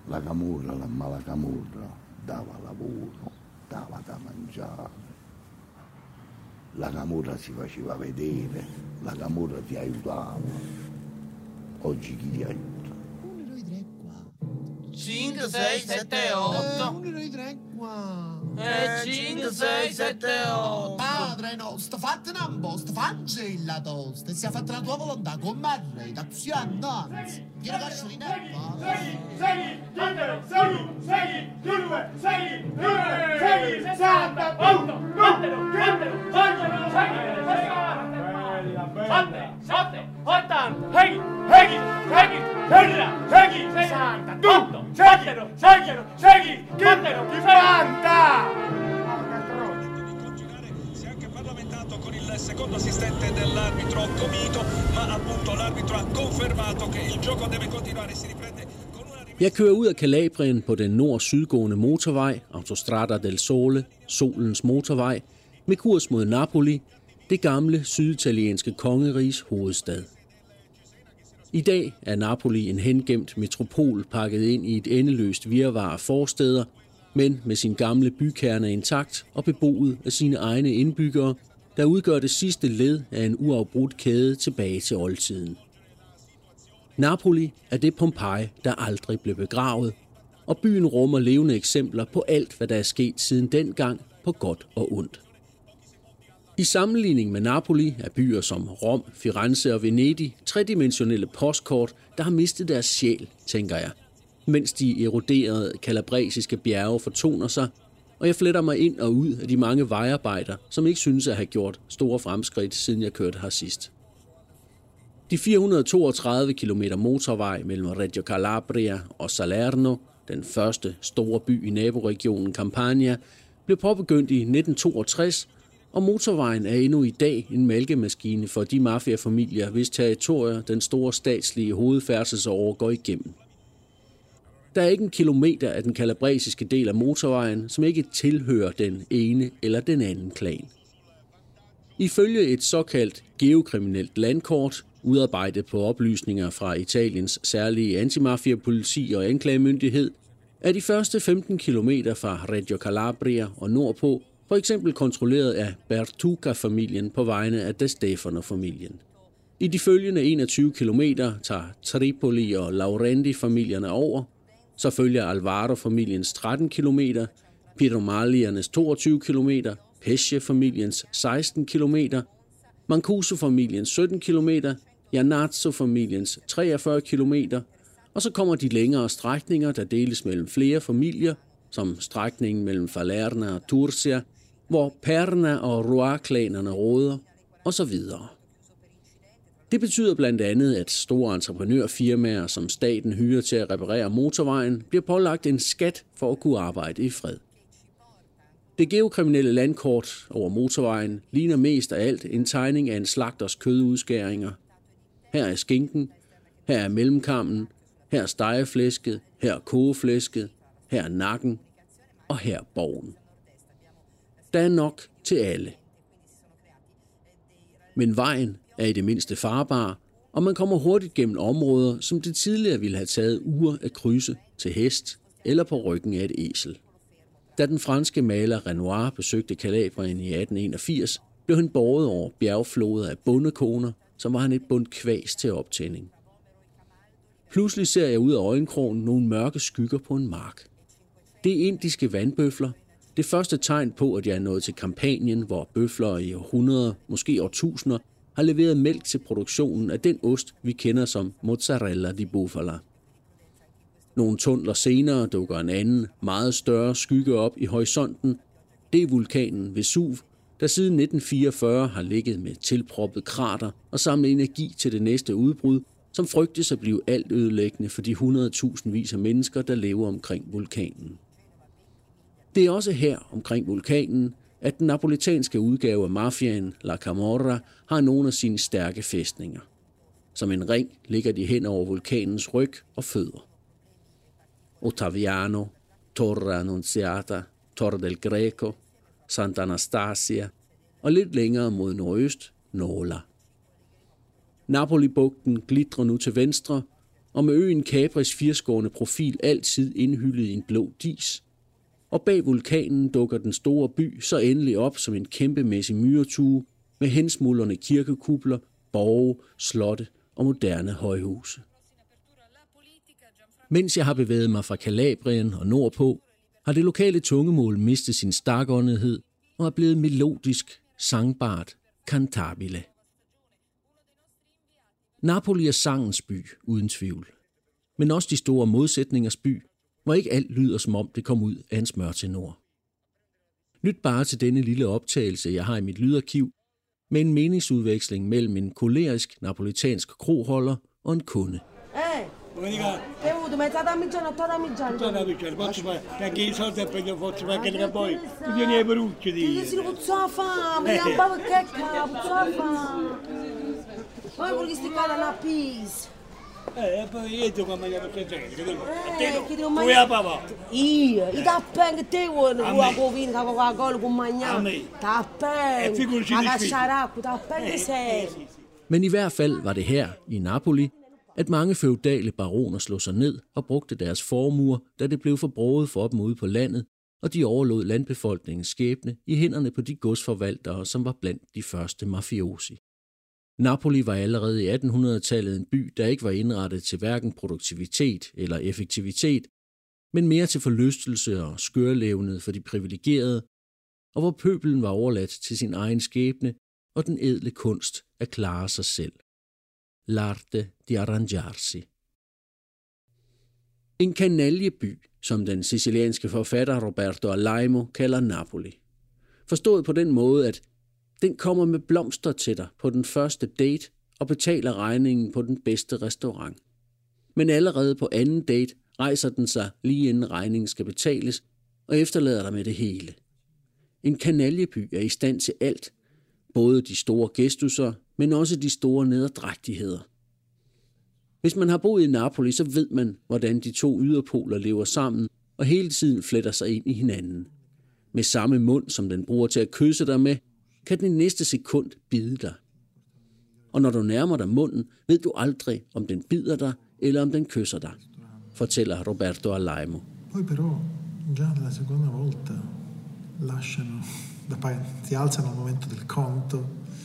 La camorra, la mala camorra, dava lavoro, dava da mangiare. La camorra si faceva vedere, la camorra ti aiutava. Oggi chi ti aiuta? 1, 2, 3, 4. 5, 6, 7, 8. 1, 2, 3, 4. 5, 6, 7, 8. Padre nostro, fattene un po', fancella tosta, e sia fatta la tua volontà con me, da così andanza. Vieni a lasciare in erba. Segui, Tandero, segui, Giulue, segui, 68, Tandero, Sotte, 80, segui, Terra, segui, 68, segui, Tandero, 50! Si è anche parlamentato con il secondo assistente dell'arbitro Comito, ma appunto l'arbitro ha confermato che il gioco deve continuare, si riprende con una... Jeg kører ud af Calabrien på den nord-sydgående motorvej, Autostrada del Sole, Solens motorvej, med kurs mod Napoli, det gamle syditalienske kongeriges hovedstad. I dag er Napoli en hengemt metropol pakket ind i et endeløst virvar af forstæder, men med sin gamle bykerne intakt og beboet af sine egne indbyggere, der udgør det sidste led af en uafbrudt kæde tilbage til oldtiden. Napoli er det Pompeji, der aldrig blev begravet, og byen rummer levende eksempler på alt, hvad der er sket siden dengang, på godt og ondt. I sammenligning med Napoli er byer som Rom, Firenze og Venedig tredimensionelle postkort, der har mistet deres sjæl, tænker jeg, mens de eroderede kalabresiske bjerge fortoner sig, og jeg fletter mig ind og ud af de mange vejarbejder, som ikke synes at have gjort store fremskridt, siden jeg kørte her sidst. De 432 km motorvej mellem Reggio Calabria og Salerno, den første store by i naboregionen Campania, blev påbegyndt i 1962, og motorvejen er endnu i dag en mælkemaskine for de mafiafamilier, hvis territorier den store statslige hovedfærdselsåre går igennem. Der er ikke en kilometer af den kalabresiske del af motorvejen, som ikke tilhører den ene eller den anden klan. Ifølge et såkaldt geokriminelt landkort, udarbejdet på oplysninger fra Italiens særlige antimafiapoliti og anklagemyndighed, er de første 15 kilometer fra Reggio Calabria og nordpå for eksempel kontrolleret af Bertucca-familien på vegne af De Stefano-familien. I de følgende 21 kilometer tager Tripoli og Laurenti-familierne over, så følger Alvaro-familiens 13 kilometer, Piromaliernes 22 kilometer, Pesce-familiens 16 kilometer, Mancuso-familiens 17 kilometer, Iannazzo-familiens 43 kilometer, og så kommer de længere strækninger, der deles mellem flere familier, som strækningen mellem Falerna og Turcia, hvor Perna og Roa-klanerne råder, og så videre. Det betyder blandt andet, at store entreprenørfirmaer, som staten hyrer til at reparere motorvejen, bliver pålagt en skat for at kunne arbejde i fred. Det geokriminelle landkort over motorvejen ligner mest af alt en tegning af en slagters kødudskæringer. Her er skinken, her er mellemkammen, her er stegeflæsket, her er kogeflæsket, her er nakken, og her er borgen. Der er nok til alle. Men vejen er i det mindste farbar, og man kommer hurtigt gennem områder, som det tidligere ville have taget uger at krydse til hest eller på ryggen af et esel. Da den franske maler Renoir besøgte Calabrien i 1881, blev han båret over bjergfloder af bondekoner, som var han et bundt kvæs til optænding. Pludselig ser jeg ud af øjenkrogen nogle mørke skygger på en mark. Det er indiske vandbøfler. Det første tegn på, at jeg er nået til Campanien, hvor bøfler i århundreder, måske årtusinder, har leveret mælk til produktionen af den ost, vi kender som mozzarella di bufala. Nogle tunneler senere dukker en anden, meget større skygge op i horisonten. Det er vulkanen Vesuv, der siden 1944 har ligget med tilproppet krater og samlet energi til det næste udbrud, som frygtes at blive alt ødelæggende for de 100.000 af mennesker, der lever omkring vulkanen. Det er også her omkring vulkanen, at den napolitanske udgave af mafiaen, La Camorra, har nogle af sine stærke fæstninger. Som en ring ligger de hen over vulkanens ryg og fødder. Ottaviano, Torre Annunziata, Torre del Greco, Sant'Anastasia og lidt længere mod nordøst, Nola. Napoli-bugten glitrer nu til venstre, og med øen Capris firskårende profil altid indhyllet i en blå dis. Og bag vulkanen dukker den store by så endelig op som en kæmpemæssig myretue med hensmuldrende kirkekupler, borge, slotte og moderne højhuse. Mens jeg har bevæget mig fra Calabrien og nordpå, har det lokale tungemål mistet sin stakåndighed og er blevet melodisk, sangbart, cantabile. Napoli er sangens by, uden tvivl. Men også de store modsætningers by, hvor ikke alt lyder som om det kom ud af en smørtenor. Lyt bare til denne lille optagelse, jeg har i mit lydarkiv, med en meningsudveksling mellem en kolerisk napolitansk kroholder og en kunde. Bevuto mezz'ora a mezzanotte, ora a mezzanotte. Faccio fare, perché i soldi è perché faccio fare che poi ti vieni ai perucchi di. Che si puzza la fame, che non bava che puzza la fame. Poi perché sti cala una pis. Poi io devo mangiare per te, che devo. Che devo mangiare. Tu papà. Io, i tappen che te vuoi, la covina, la Coca-Cola con mangiare. Tappen. La casciaracqua, tappen che sei. Men i hvert fald var det her, i Napoli, at mange feudale baroner slog sig ned og brugte deres formuer, da det blev for broget for dem ude på landet, og de overlod landbefolkningens skæbne i hænderne på de godsforvaltere, som var blandt de første mafiosi. Napoli var allerede i 1800-tallet en by, der ikke var indrettet til hverken produktivitet eller effektivitet, men mere til forlystelse og skørlevned for de privilegerede, og hvor pøbelen var overladt til sin egen skæbne og den ædle kunst at klare sig selv. L'arte di arrangiarsi. En kanaljeby, som den sicilianske forfatter Roberto Alaimo kalder Napoli. Forstået på den måde, at den kommer med blomster til dig på den første date og betaler regningen på den bedste restaurant. Men allerede på anden date rejser den sig lige inden regningen skal betales og efterlader dig med det hele. En kanaljeby er i stand til alt, både de store gestusser, men også de store nederdrægtigheder. Hvis man har boet i Napoli, så ved man, hvordan de to yderpoler lever sammen og hele tiden fletter sig ind i hinanden. Med samme mund, som den bruger til at kysse dig med, kan den i næste sekund bide dig. Og når du nærmer dig munden, ved du aldrig, om den bider dig eller om den kysser dig, fortæller Roberto Alaimo. Poi però, già la seconda volta, lasciano, si alzano al momento del conto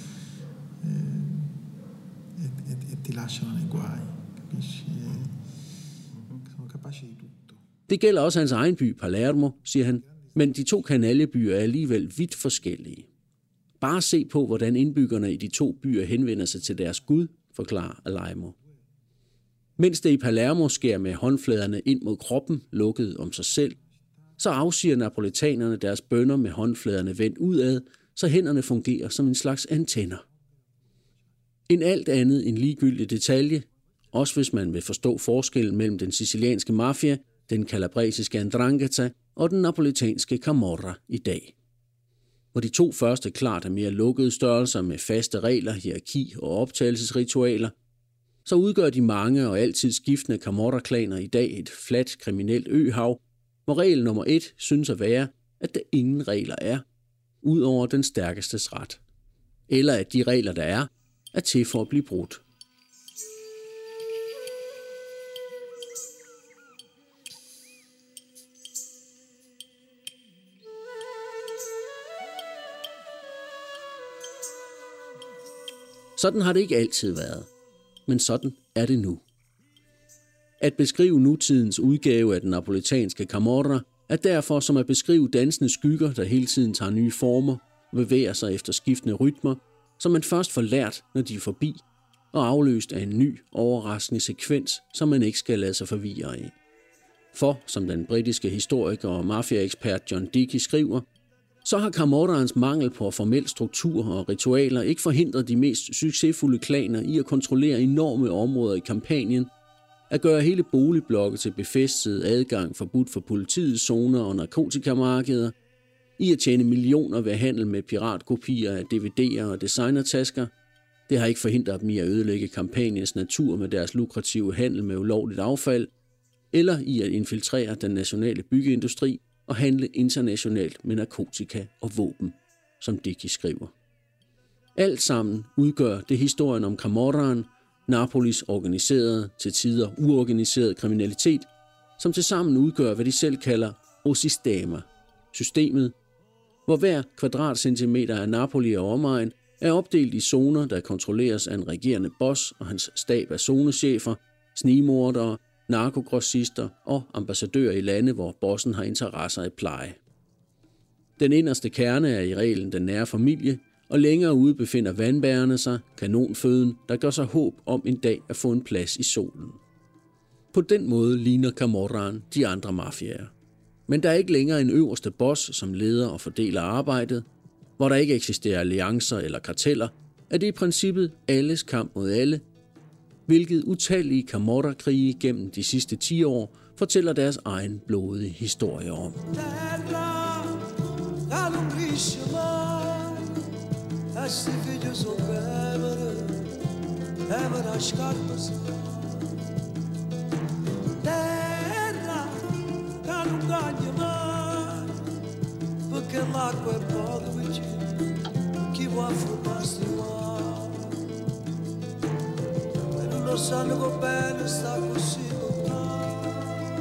e ti lasciano nei guai, capisci? Sono capaci di tutto. Det gælder også hans egen by, Palermo, siger han, men de to kanaljebyer er alligevel vidt forskellige. Bare se på, hvordan indbyggerne i de to byer henvender sig til deres Gud, forklarer Alaimo. Mens det i Palermo sker med håndfladerne ind mod kroppen, lukket om sig selv, så afsiger napolitanerne deres bønner med håndfladerne vendt udad, så hænderne fungerer som en slags antenner. En alt andet end ligegyldig detalje, også hvis man vil forstå forskellen mellem den sicilianske mafia, den calabresiske 'ndrangheta og den napolitanske camorra i dag. Hvor de to første klart er mere lukkede størrelser med faste regler, hierarki og optagelsesritualer, så udgør de mange og altid skiftende camorra-klaner i dag et fladt kriminelt øhav, hvor regel nummer 1 synes at være, at der ingen regler er, ud over den stærkestes ret. Eller at de regler, der er til for at blive brudt. Sådan har det ikke altid været, men sådan er det nu. At beskrive nutidens udgave af den napolitanske camorra er derfor som at beskrive dansende skygger, der hele tiden tager nye former og bevæger sig efter skiftende rytmer, som man først får lært, når de er forbi, og afløst af en ny, overraskende sekvens, som man ikke skal lade sig forvirre af. For, som den britiske historiker og mafiaekspert John Dickey skriver, så har camorraens mangel på formel struktur og ritualer ikke forhindret de mest succesfulde klaner i at kontrollere enorme områder i Campanien, at gøre hele boligblokke til befæstet adgang forbudt for politiets zoner og narkotikamarkeder, i at tjene millioner ved handel med piratkopier af DVD'er og designertasker. Det har ikke forhindret dem i at ødelægge Campaniens natur med deres lukrative handel med ulovligt affald, eller i at infiltrere den nationale byggeindustri og handle internationalt med narkotika og våben, som Dickey skriver. Alt sammen udgør det historien om camorraen, Napolis organiserede, til tider uorganiseret kriminalitet, som tilsammen udgør, hvad de selv kalder o sistema, systemet, hvor hver kvadratcentimeter af Napoli og omegn er opdelt i zoner, der kontrolleres af en regerende boss og hans stab af zonechefer, snigmordere, narkogrossister og ambassadører i lande, hvor bossen har interesser i pleje. Den inderste kerne er i reglen den nære familie, og længere ude befinder vandbærerne sig, kanonføden, der gør sig håb om en dag at få en plads i solen. På den måde ligner Camorraen de andre mafiaer. Men der er ikke længere en øverste boss, som leder og fordeler arbejdet. Hvor der ikke eksisterer alliancer eller karteller, er det i princippet alles kamp mod alle, hvilket utallige Camorra-krige gennem de sidste 10 år fortæller deres egen blodige historie om. Perché l'acqua è poco vicino, chi può affondarsi qua? E non lo sanno come bene sta così lontano.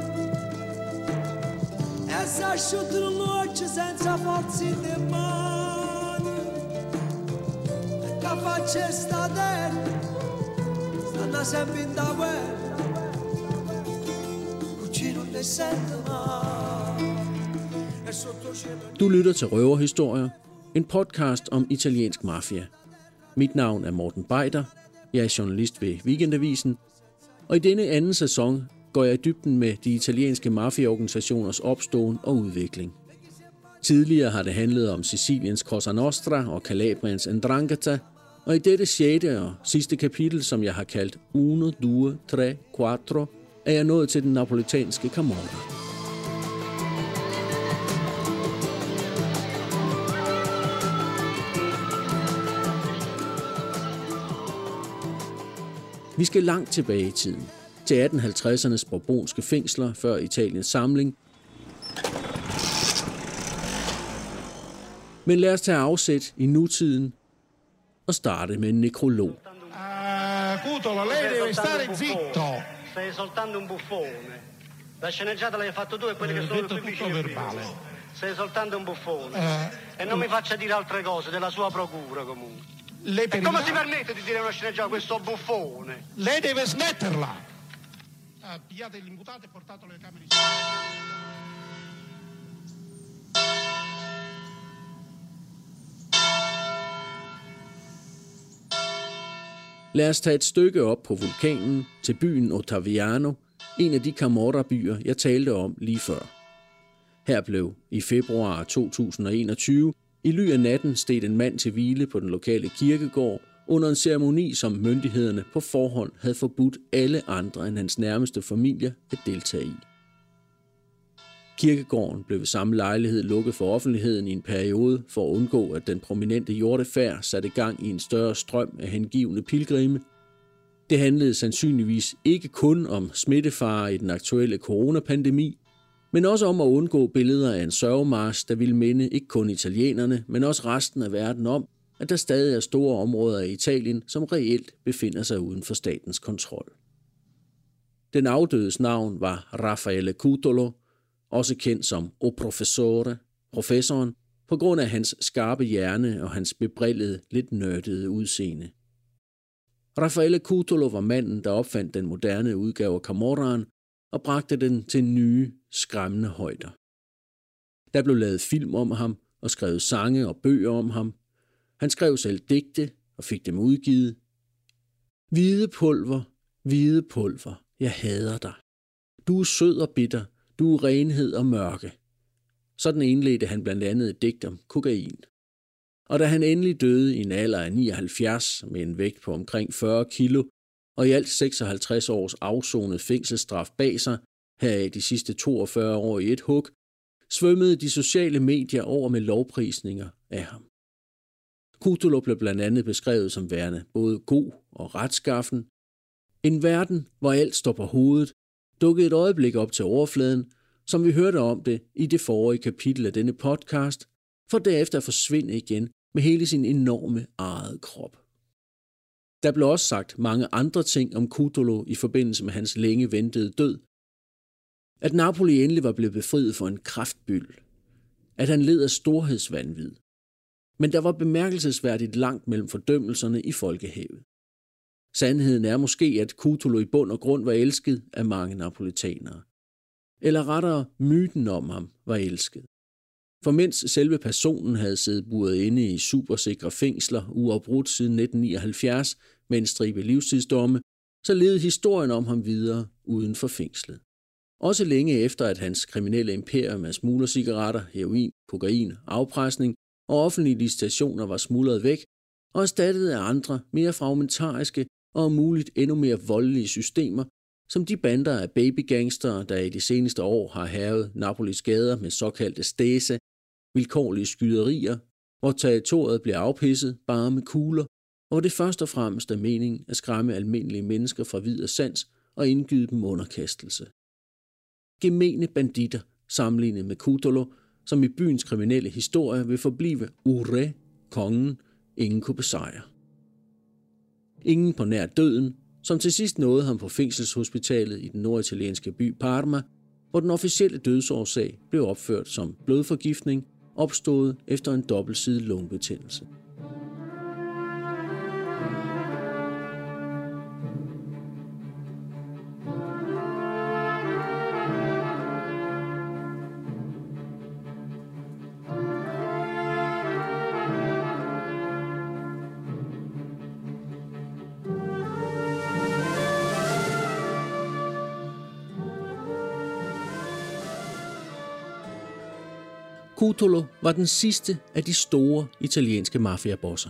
E si asciuttano l'occhio senza forza di mano. E che faccia sta terra, stanno sempre in da guerra, così non ne sente mai. Du lytter til Røverhistorier, en podcast om italiensk mafia. Mit navn er Morten Beider, jeg er journalist ved Weekendavisen, og i denne anden sæson går jeg i dybden med de italienske mafiaorganisationers opståen og udvikling. Tidligere har det handlet om Siciliens Cosa Nostra og Calabriens 'Ndrangheta, og i dette 6. og sidste kapitel, som jeg har kaldt 1, 2, 3, 4, er jeg nået til den napolitanske Camorra. Vi skal langt tilbage i tiden, til 1850'ernes bourbonske fængsler før Italiens samling. Men lad os tage afsæt i nutiden og starte med en nekrolog. Cutolo, lei deve stare zitto. Sei soltanto un buffone. La sceneggiata l'hai fatto tu e quelli che sono qui vicino verbale. Sei soltanto un buffone. E non mi faccia dire altre cose della sua procura comunque. E come si permette di dire una sceneggiata questo buffone? Lei deve smetterla. Pigliate l'imputato e portatelo alle camere. Lad os tage et stykke op på vulkanen til byen Ottaviano, en af de Camorra-byer, jeg talte om lige før. Her blev i februar 2021 i ly af natten stedt en mand til hvile på den lokale kirkegård under en ceremoni, som myndighederne på forhånd havde forbudt alle andre end hans nærmeste familie at deltage i. Kirkegården blev ved samme lejlighed lukket for offentligheden i en periode for at undgå, at den prominente hjortefærd satte gang i en større strøm af hengivne pilgrimme. Det handlede sandsynligvis ikke kun om smittefare i den aktuelle coronapandemi, men også om at undgå billeder af en sørgemarch, der ville minde ikke kun italienerne, men også resten af verden om, at der stadig er store områder af Italien, som reelt befinder sig uden for statens kontrol. Den afdødes navn var Raffaele Cutolo, også kendt som O Professore, professoren, på grund af hans skarpe hjerne og hans bebrillede, lidt nørdede udseende. Raffaele Cutolo var manden, der opfandt den moderne udgave af Camorraen og bragte den til nye, skræmmende højder. Der blev lavet film om ham og skrevet sange og bøger om ham. Han skrev selv digte og fik dem udgivet. Hvide pulver, jeg hader dig. Du er sød og bitter, du er renhed og mørke. Sådan indledte han blandt andet et digt om kokain. Og da han endelig døde i en alder af 79 med en vægt på omkring 40 kilo og i alt 56 års afsonet fængselsstraf bag sig, heraf de sidste 42 år i et hug, svømmede de sociale medier over med lovprisninger af ham. Cutolo blev blandt andet beskrevet som værende både god og retskaffen. En verden, hvor alt står på hovedet, dukkede et øjeblik op til overfladen, som vi hørte om det i det forrige kapitel af denne podcast, for derefter at forsvinde igen med hele sin enorme eget krop. Der blev også sagt mange andre ting om Cutolo i forbindelse med hans længe ventede død. At Napoli endelig var blevet befriet for en kræftbyld. At han led af storhedsvanvid. Men der var bemærkelsesværdigt langt mellem fordømmelserne i folkehavet. Sandheden er måske, at Cutolo i bund og grund var elsket af mange napolitanere. Eller rettere, myten om ham var elsket. For mens selve personen havde siddet buret inde i supersikre fængsler uafbrudt siden 1979 med en stribe livstidsdomme, så levede historien om ham videre uden for fængslet. Også længe efter, at hans kriminelle imperium af smuglercigaretter, heroin, kokain, afpresning og offentlige licitationer var smuldret væk og erstattet af andre, mere fragmentariske og om muligt endnu mere voldelige systemer, som de bander af babygangster, der i de seneste år har hærget Napolis gader med såkaldte stæse, vilkårlige skyderier, hvor territoriet bliver afpisset bare med kugler, og hvor det først og fremmest er meningen at skræmme almindelige mennesker fra vid og sans og indgyde dem underkastelse. Gemene banditter sammenlignet med Cutolo, som i byens kriminelle historie vil forblive Ure, kongen, ingen kunne besejre. Ingen på nær døden, som til sidst nåede ham på fængselshospitalet i den norditalienske by Parma, hvor den officielle dødsårsag blev opført som blodforgiftning, opstået efter en dobbeltsidet lungebetændelse. Cutolo var den sidste af de store italienske mafiabosser.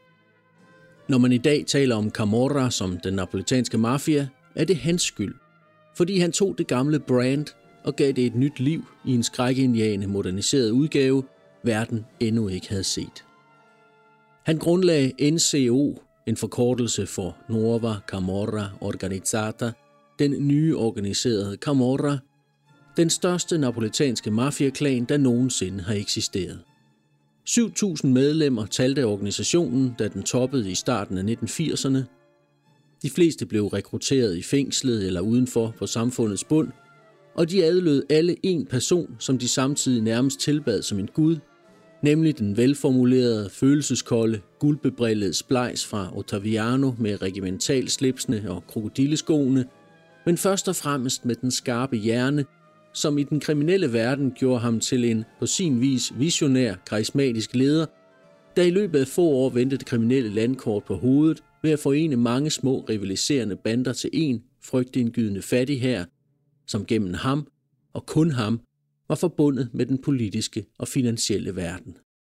Når man i dag taler om Camorra som den napolitanske mafia, er det hans skyld, fordi han tog det gamle brand og gav det et nyt liv i en skrækindjagende moderniseret udgave, verden endnu ikke havde set. Han grundlagde NCO, en forkortelse for Nuova Camorra Organizzata, den nye organiserede Camorra, den største napolitanske mafiaklan, der nogensinde har eksisteret. 7.000 medlemmer talte organisationen, da den toppede i starten af 1980'erne. De fleste blev rekrutteret i fængslet eller udenfor på samfundets bund, og de adlød alle en person, som de samtidig nærmest tilbad som en gud, nemlig den velformulerede, følelseskolde, guldbebrillede splejs fra Ottaviano med regimentalslipsene og krokodilleskoene, men først og fremmest med den skarpe hjerne, som i den kriminelle verden gjorde ham til en på sin vis visionær, karismatisk leder, der i løbet af få år vendte det kriminelle landkort på hovedet ved at forene mange små rivaliserende bander til en frygtindgydende fattig hær, som gennem ham og kun ham var forbundet med den politiske og finansielle verden.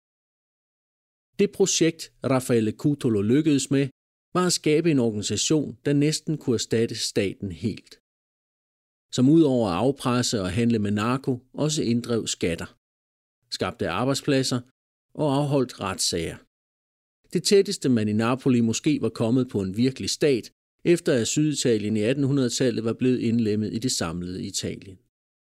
Det projekt, Raffaele Cutolo lykkedes med, var at skabe en organisation, der næsten kunne erstatte staten helt. Som udover at afpresse og handle med narko, også inddrev skatter, skabte arbejdspladser og afholdt retssager. Det tætteste man i Napoli måske var kommet på en virkelig stat, efter at Syditalien i 1800-tallet var blevet indlemmet i det samlede Italien.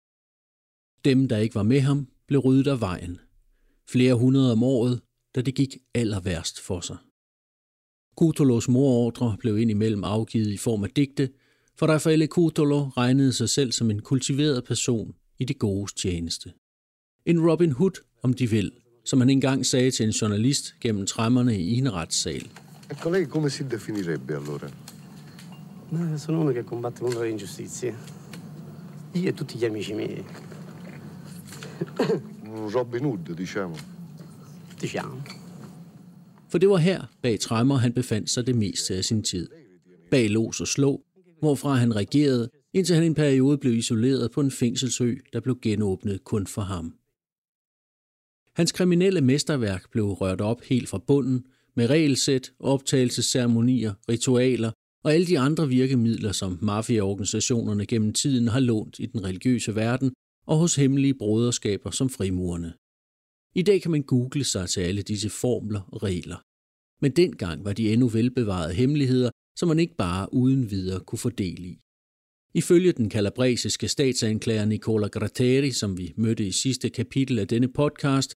Dem, der ikke var med ham, blev ryddet af vejen. Flere hundrede om året, da det gik aller værst for sig. Cutolos morordre blev indimellem afgivet i form af digte, for Raffaele Cutolo regnede sig selv som en kultiveret person i det godes tjeneste. En Robin Hood, om de vil, som han engang sagde til en journalist gennem tremmerne i en retssal. Ecco, lei come si definirebbe allora? Sono uno che combatte contro le ingiustizie. Io e tutti gli amici miei. Robin Hood, diciamo. Diciamo. For det var her, bag tremmer, han befandt sig det meste af sin tid. Bag lås og slå, hvorfra han regerede, indtil han en periode blev isoleret på en fængselsø, der blev genåbnet kun for ham. Hans kriminelle mesterværk blev rørt op helt fra bunden, med regelsæt, optagelsesceremonier, ritualer og alle de andre virkemidler, som mafiaorganisationerne gennem tiden har lånt i den religiøse verden og hos hemmelige broderskaber som frimurerne. I dag kan man google sig til alle disse formler og regler. Men dengang var de endnu velbevarede hemmeligheder, som man ikke bare uden videre kunne få del i. Ifølge den calabresiske statsanklager Nicola Gratteri, som vi mødte i sidste kapitel af denne podcast,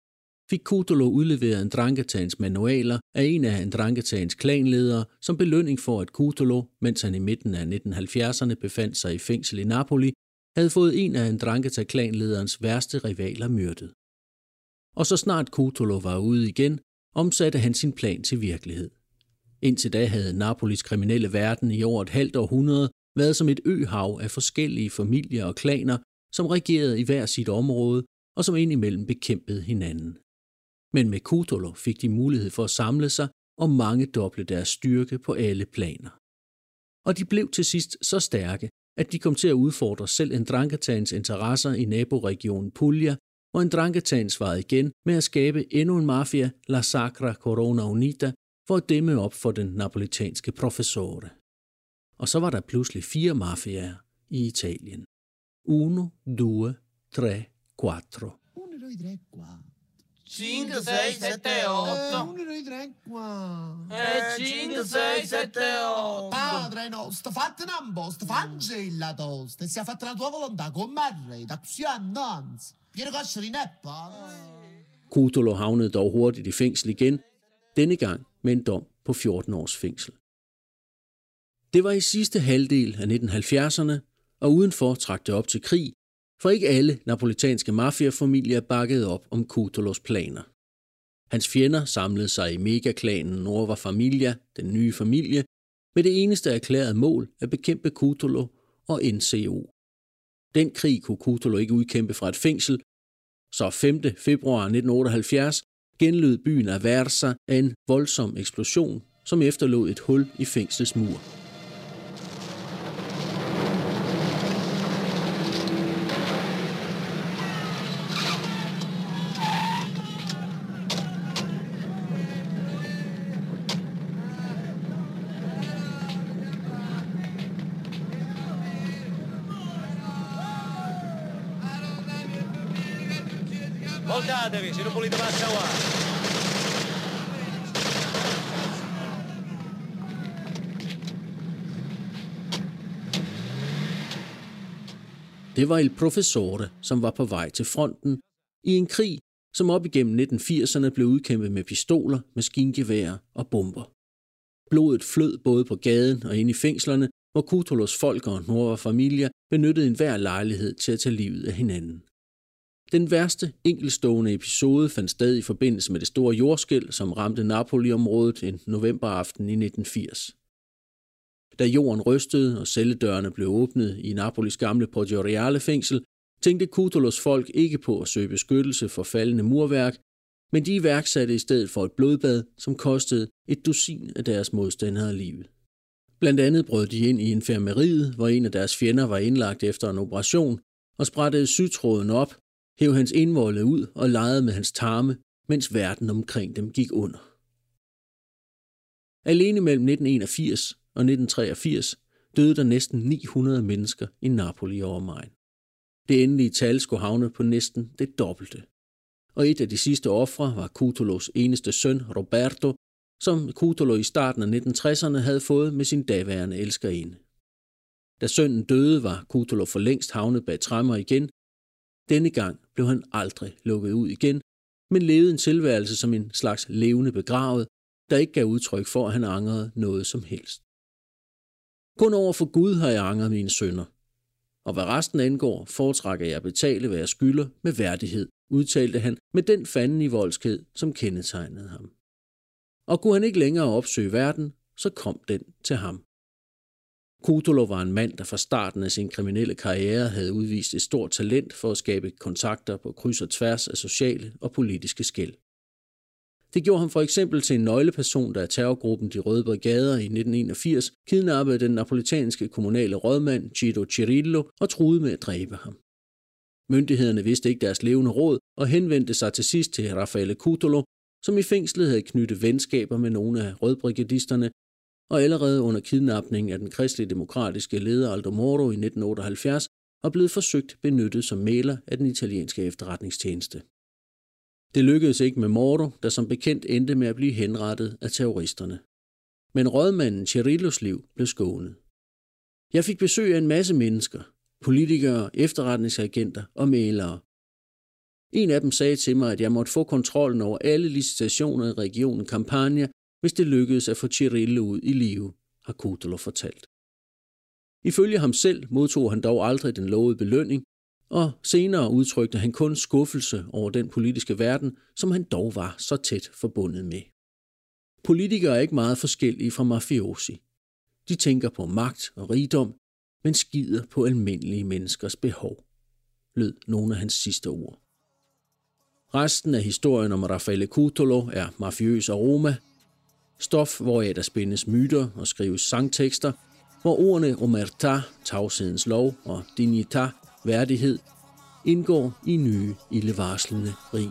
fik Cutolo udleveret Ndranghetaens manualer af en af Ndranghetaens klanledere som belønning for, at Cutolo, mens han i midten af 1970'erne befandt sig i fængsel i Napoli, havde fået en af Ndrangheta-klanlederens værste rivaler myrdet. Og så snart Cutolo var ude igen, omsatte han sin plan til virkelighed. Indtil da havde Napolis kriminelle verden i over et halvt århundrede været som et øhav af forskellige familier og klaner, som regerede i hver sit område og som indimellem bekæmpede hinanden. Men med Cutolo fik de mulighed for at samle sig og mangedoble deres styrke på alle planer. Og de blev til sidst så stærke, at de kom til at udfordre selv Ndranghetaens interesser i naboregionen Puglia, og Ndranghetaen svarede igen med at skabe endnu en mafia, La Sacra Corona Unita, for at dæmme op for den napolitanske professore. Og så var der pludselig 4 mafiaer i Italien. 1, 2, 3, 4. 1, 2, 3, 4. 5, 6, 7, 8. 1, 2, 3, 4. 5, 6, 7, 8. Padre nostro, fatti un posto, fancella tosta, e sia fatta la tua volontà, come a re, da così annanzi. Piero Coscioli neppa. Cutolo havnede dog hurtigt i fængsel igen, denne gang med en dom på 14 års fængsel. Det var i sidste halvdel af 1970'erne, og udenfor trak det op til krig, for ikke alle napolitanske mafiafamilier bakkede op om Cutolos planer. Hans fjender samlede sig i megaklanen Nuova Famiglia, den nye familie, med det eneste erklærede mål at bekæmpe Cutolo og NCO. Den krig kunne Cutolo ikke udkæmpe fra et fængsel, så 5. februar 1978 genlød byen Aversa af en voldsom eksplosion, som efterlod et hul i fængslets mur. Voltatevi, se non volete passa qua. Det var El Professore, som var på vej til fronten i en krig, som op igennem 1980'erne blev udkæmpet med pistoler, maskingeværer og bomber. Blodet flød både på gaden og inde i fængslerne, hvor Cutolos folk og Nuova Famiglia benyttede enhver lejlighed til at tage livet af hinanden. Den værste enkeltstående episode fandt sted i forbindelse med det store jordskælv, som ramte Napoli-området en novemberaften i 1980. Da jorden rystede og celledørene blev åbnet i Napolis gamle Poggioreale-fængsel, tænkte Cutolos folk ikke på at søge beskyttelse for faldende murværk, men de iværksatte i stedet for et blodbad, som kostede et dusin af deres modstandere livet. Blandt andet brød de ind i infirmeriet, hvor en af deres fjender var indlagt efter en operation, og sprættede sytråden op, hev hans indvolde ud og legede med hans tarme, mens verden omkring dem gik under. Alene mellem 1981 og 1983 døde der næsten 900 mennesker i Napoli og omegn. Det endelige tal skulle havne på næsten det dobbelte. Og et af de sidste ofre var Cutolos eneste søn, Roberto, som Cutolo i starten af 1960'erne havde fået med sin daværende elskerinde. Da sønnen døde, var Cutolo for længst havnet bag tremmer igen. Denne gang blev han aldrig lukket ud igen, men levede en tilværelse som en slags levende begravet, der ikke gav udtryk for, at han angrede noget som helst. Kun over for Gud har jeg angret mine synder, og hvad resten angår, foretrækker jeg at betale, hvad jeg skylder med værdighed, udtalte han med den fanden i voldsked, som kendetegnede ham. Og kunne han ikke længere opsøge verden, så kom den til ham. Cutolo var en mand, der fra starten af sin kriminelle karriere havde udvist et stort talent for at skabe kontakter på kryds og tværs af sociale og politiske skel. Det gjorde ham for eksempel til en nøgleperson, da terrorgruppen De Røde Brigader i 1981 kidnappede den napolitanske kommunale rådmand Guido Cirillo og truede med at dræbe ham. Myndighederne vidste ikke deres levende råd og henvendte sig til sidst til Raffaele Cutolo, som i fængslet havde knyttet venskaber med nogle af rødbrigadisterne, og allerede under kidnapningen af den kristelig-demokratiske leder Aldo Moro i 1978 var blevet forsøgt benyttet som mægler af den italienske efterretningstjeneste. Det lykkedes ikke med Moro, der som bekendt endte med at blive henrettet af terroristerne. Men rådmanden Cirillos liv blev skånet. Jeg fik besøg af en masse mennesker, politikere, efterretningsagenter og mælere. En af dem sagde til mig, at jeg måtte få kontrollen over alle licitationer i regionen Campania, hvis det lykkedes at få Cirillo ud i live, har Cutolo fortalt. Ifølge ham selv modtog han dog aldrig den lovede belønning, og senere udtrykte han kun skuffelse over den politiske verden, som han dog var så tæt forbundet med. Politikere er ikke meget forskellige fra mafiosi. De tænker på magt og rigdom, men skider på almindelige menneskers behov, lød nogle af hans sidste ord. Resten af historien om Raffaele Cutolo er mafiøs aroma, stof, hvoraf der spændes myter og skrives sangtekster, hvor ordene omertà, tavshedens lov, og dignità, værdighed, indgår i nye, ildevarslende rim.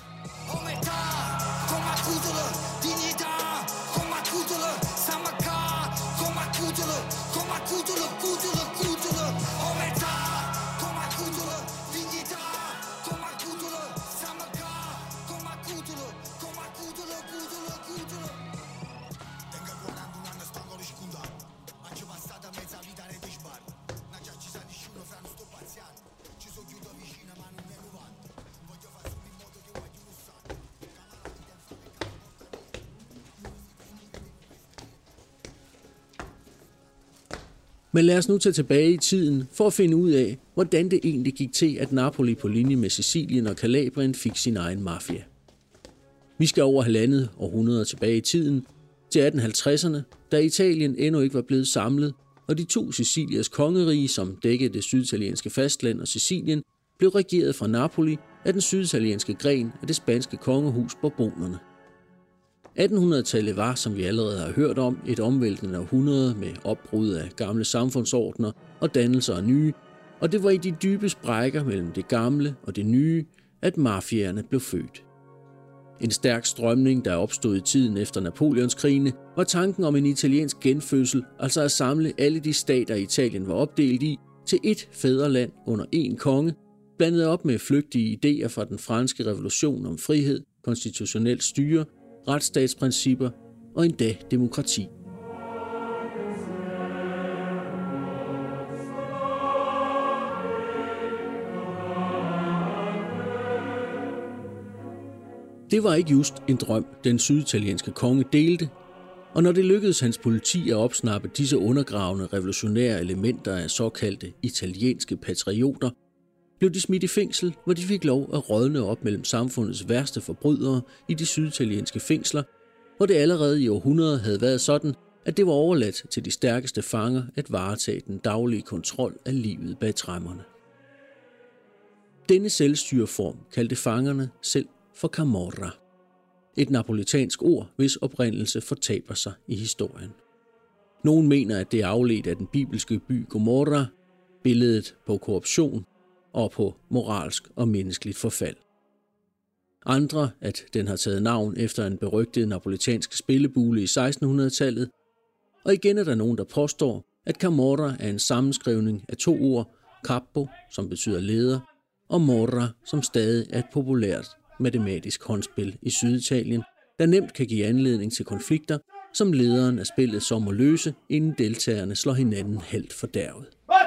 Men lad os nu tage tilbage i tiden for at finde ud af, hvordan det egentlig gik til, at Napoli på linje med Sicilien og Calabrien fik sin egen mafia. Vi skal over 1,5 århundrede tilbage i tiden, til 1850'erne, da Italien endnu ikke var blevet samlet, og de 2 Siciliers kongerige, som dækkede det syditalienske fastland og Sicilien, blev regeret fra Napoli af den syditalienske gren af det spanske kongehus Bourbonerne. 1800-tallet var, som vi allerede har hørt om, et omvæltende århundrede med opbrud af gamle samfundsordner og dannelser af nye, og det var i de dybe sprækker mellem det gamle og det nye, at mafiaerne blev født. En stærk strømning, der opstod i tiden efter Napoleonskrigene, var tanken om en italiensk genfødsel, altså at samle alle de stater, Italien var opdelt i, til ét fædreland under én konge, blandet op med flygtige idéer fra den franske revolution om frihed, konstitutionelt styre, retsstatsprincipper og endda demokrati. Det var ikke just en drøm, den syditalienske konge delte, og når det lykkedes hans politi at opsnappe disse undergravende revolutionære elementer af såkaldte italienske patrioter, blev de smidt i fængsel, hvor de fik lov at rådne op mellem samfundets værste forbrydere i de syditalienske fængsler, hvor det allerede i århundreder havde været sådan, at det var overladt til de stærkeste fanger at varetage den daglige kontrol af livet bag tremmerne. Denne selvstyreform kaldte fangerne selv for camorra, et napolitansk ord, hvis oprindelse fortaber sig i historien. Nogle mener, at det er afledt af den bibelske by Gomorra, billedet på korruption og på moralsk og menneskeligt forfald. Andre, at den har taget navn efter en berygtet napolitansk spillebule i 1600-tallet, og igen er der nogen, der påstår, at camorra er en sammenskrivning af 2 ord, capo, som betyder leder, og morra, som stadig er et populært matematisk håndspil i Syditalien, der nemt kan give anledning til konflikter, som lederen af spillet så må løse, inden deltagerne slår hinanden halvt fordærvet.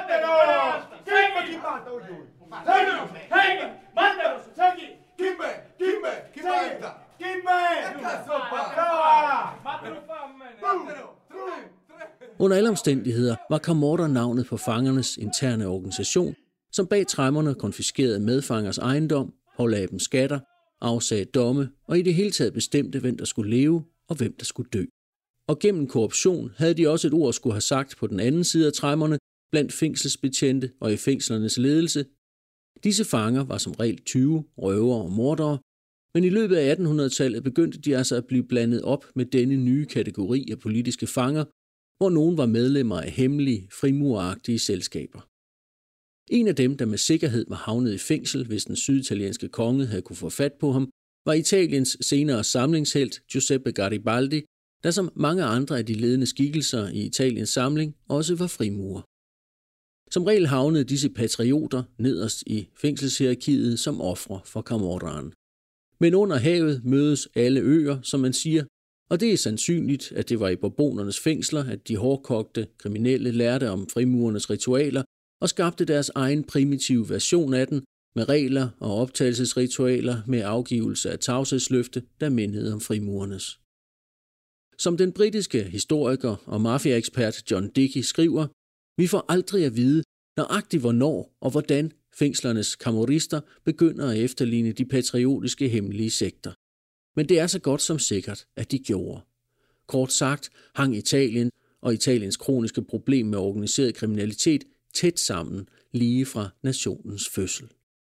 Under alle omstændigheder var camorra navnet på fangernes interne organisation, som bag tremmerne konfiskerede medfangers ejendom, pålagde dem skatter, afsagde domme og i det hele taget bestemte, hvem der skulle leve og hvem der skulle dø. Og gennem korruption havde de også et ord skulle have sagt på den anden side af tremmerne, blandt fængselsbetjente og i fængslernes ledelse. Disse fanger var som regel tyve, røvere og mordere, men i løbet af 1800-tallet begyndte de altså at blive blandet op med denne nye kategori af politiske fanger, hvor nogen var medlemmer af hemmelige, frimuragtige selskaber. En af dem, der med sikkerhed var havnet i fængsel, hvis den syditalienske konge havde kunne få fat på ham, var Italiens senere samlingshelt Giuseppe Garibaldi, der som mange andre af de ledende skikkelser i Italiens samling også var frimurer. Som regel havnede disse patrioter nederst i fængselshierarkiet som ofre for camorraen. Men under havet mødes alle øer, som man siger, og det er sandsynligt, at det var i Bourbonernes fængsler, at de hårdkogte kriminelle lærte om frimurernes ritualer og skabte deres egen primitive version af den, med regler og optagelsesritualer med afgivelse af tavshedsløfte, der mindede om frimurernes. Som den britiske historiker og mafiaekspert John Dickey skriver, vi får aldrig at vide nøjagtigt hvornår og hvordan fængslernes camorrister begynder at efterligne de patriotiske hemmelige sekter. Men det er så godt som sikkert, at de gjorde. Kort sagt hang Italien og Italiens kroniske problem med organiseret kriminalitet tæt sammen lige fra nationens fødsel.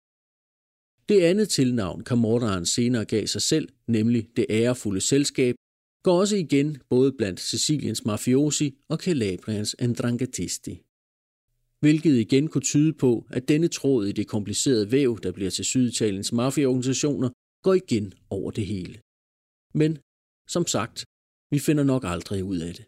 Det andet tilnavn, Camorraen senere gav sig selv, nemlig det ærefulde selskab, går også igen både blandt Siciliens mafiosi og Calabriens ndranghetisti. Hvilket igen kunne tyde på, at denne tråd i det komplicerede væv, der bliver til Syditaliens mafiaorganisationer, går igen over det hele. Men, som sagt, vi finder nok aldrig ud af det.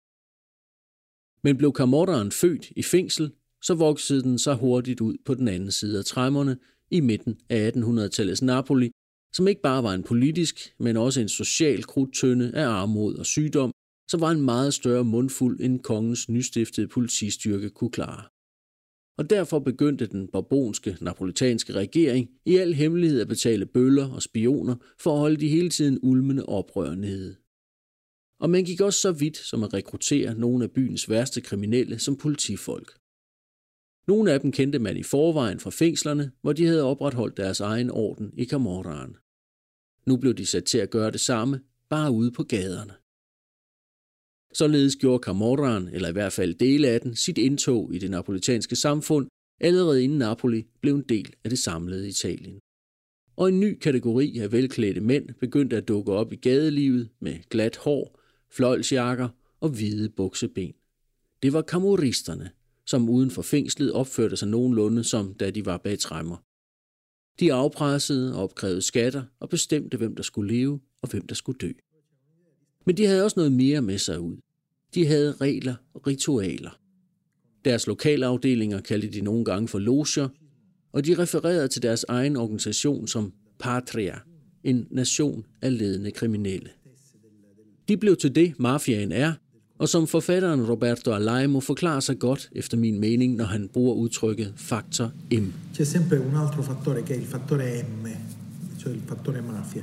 Men blev Camorraen født i fængsel, så voksede den så hurtigt ud på den anden side af tremmerne i midten af 1800-tallets Napoli, som ikke bare var en politisk, men også en social krudtønde af armod og sygdom, som var en meget større mundfuld, end kongens nystiftede politistyrke kunne klare. Og derfor begyndte den bourbonske napolitanske regering i al hemmelighed at betale bøller og spioner for at holde de hele tiden ulmende oprør nede. Og man gik også så vidt som at rekruttere nogle af byens værste kriminelle som politifolk. Nogle af dem kendte man i forvejen fra fængslerne, hvor de havde opretholdt deres egen orden i Camorraen. Nu blev de sat til at gøre det samme, bare ude på gaderne. Således gjorde Camorraen, eller i hvert fald dele af den, sit indtog i det napolitanske samfund, allerede inden Napoli blev en del af det samlede Italien. Og en ny kategori af velklædte mænd begyndte at dukke op i gadelivet med glat hår, fløjlsjakker og hvide bukseben. Det var camorristerne, som uden for fængslet opførte sig nogenlunde som da de var bag tremmer. De afpressede og opkrævede skatter og bestemte, hvem der skulle leve og hvem der skulle dø. Men de havde også noget mere med sig ud. De havde regler og ritualer. Deres lokalafdelinger kaldte de nogle gange for loger, og de refererede til deres egen organisation som patria, en nation af ledende kriminelle. De blev til det, mafiaen er, og som forfatteren Roberto Alaimo forklarer sig godt, efter min mening, når han bruger udtrykket faktor M. C'è sempre un altro fattore che è il fattore M, cioè il fattore mafia.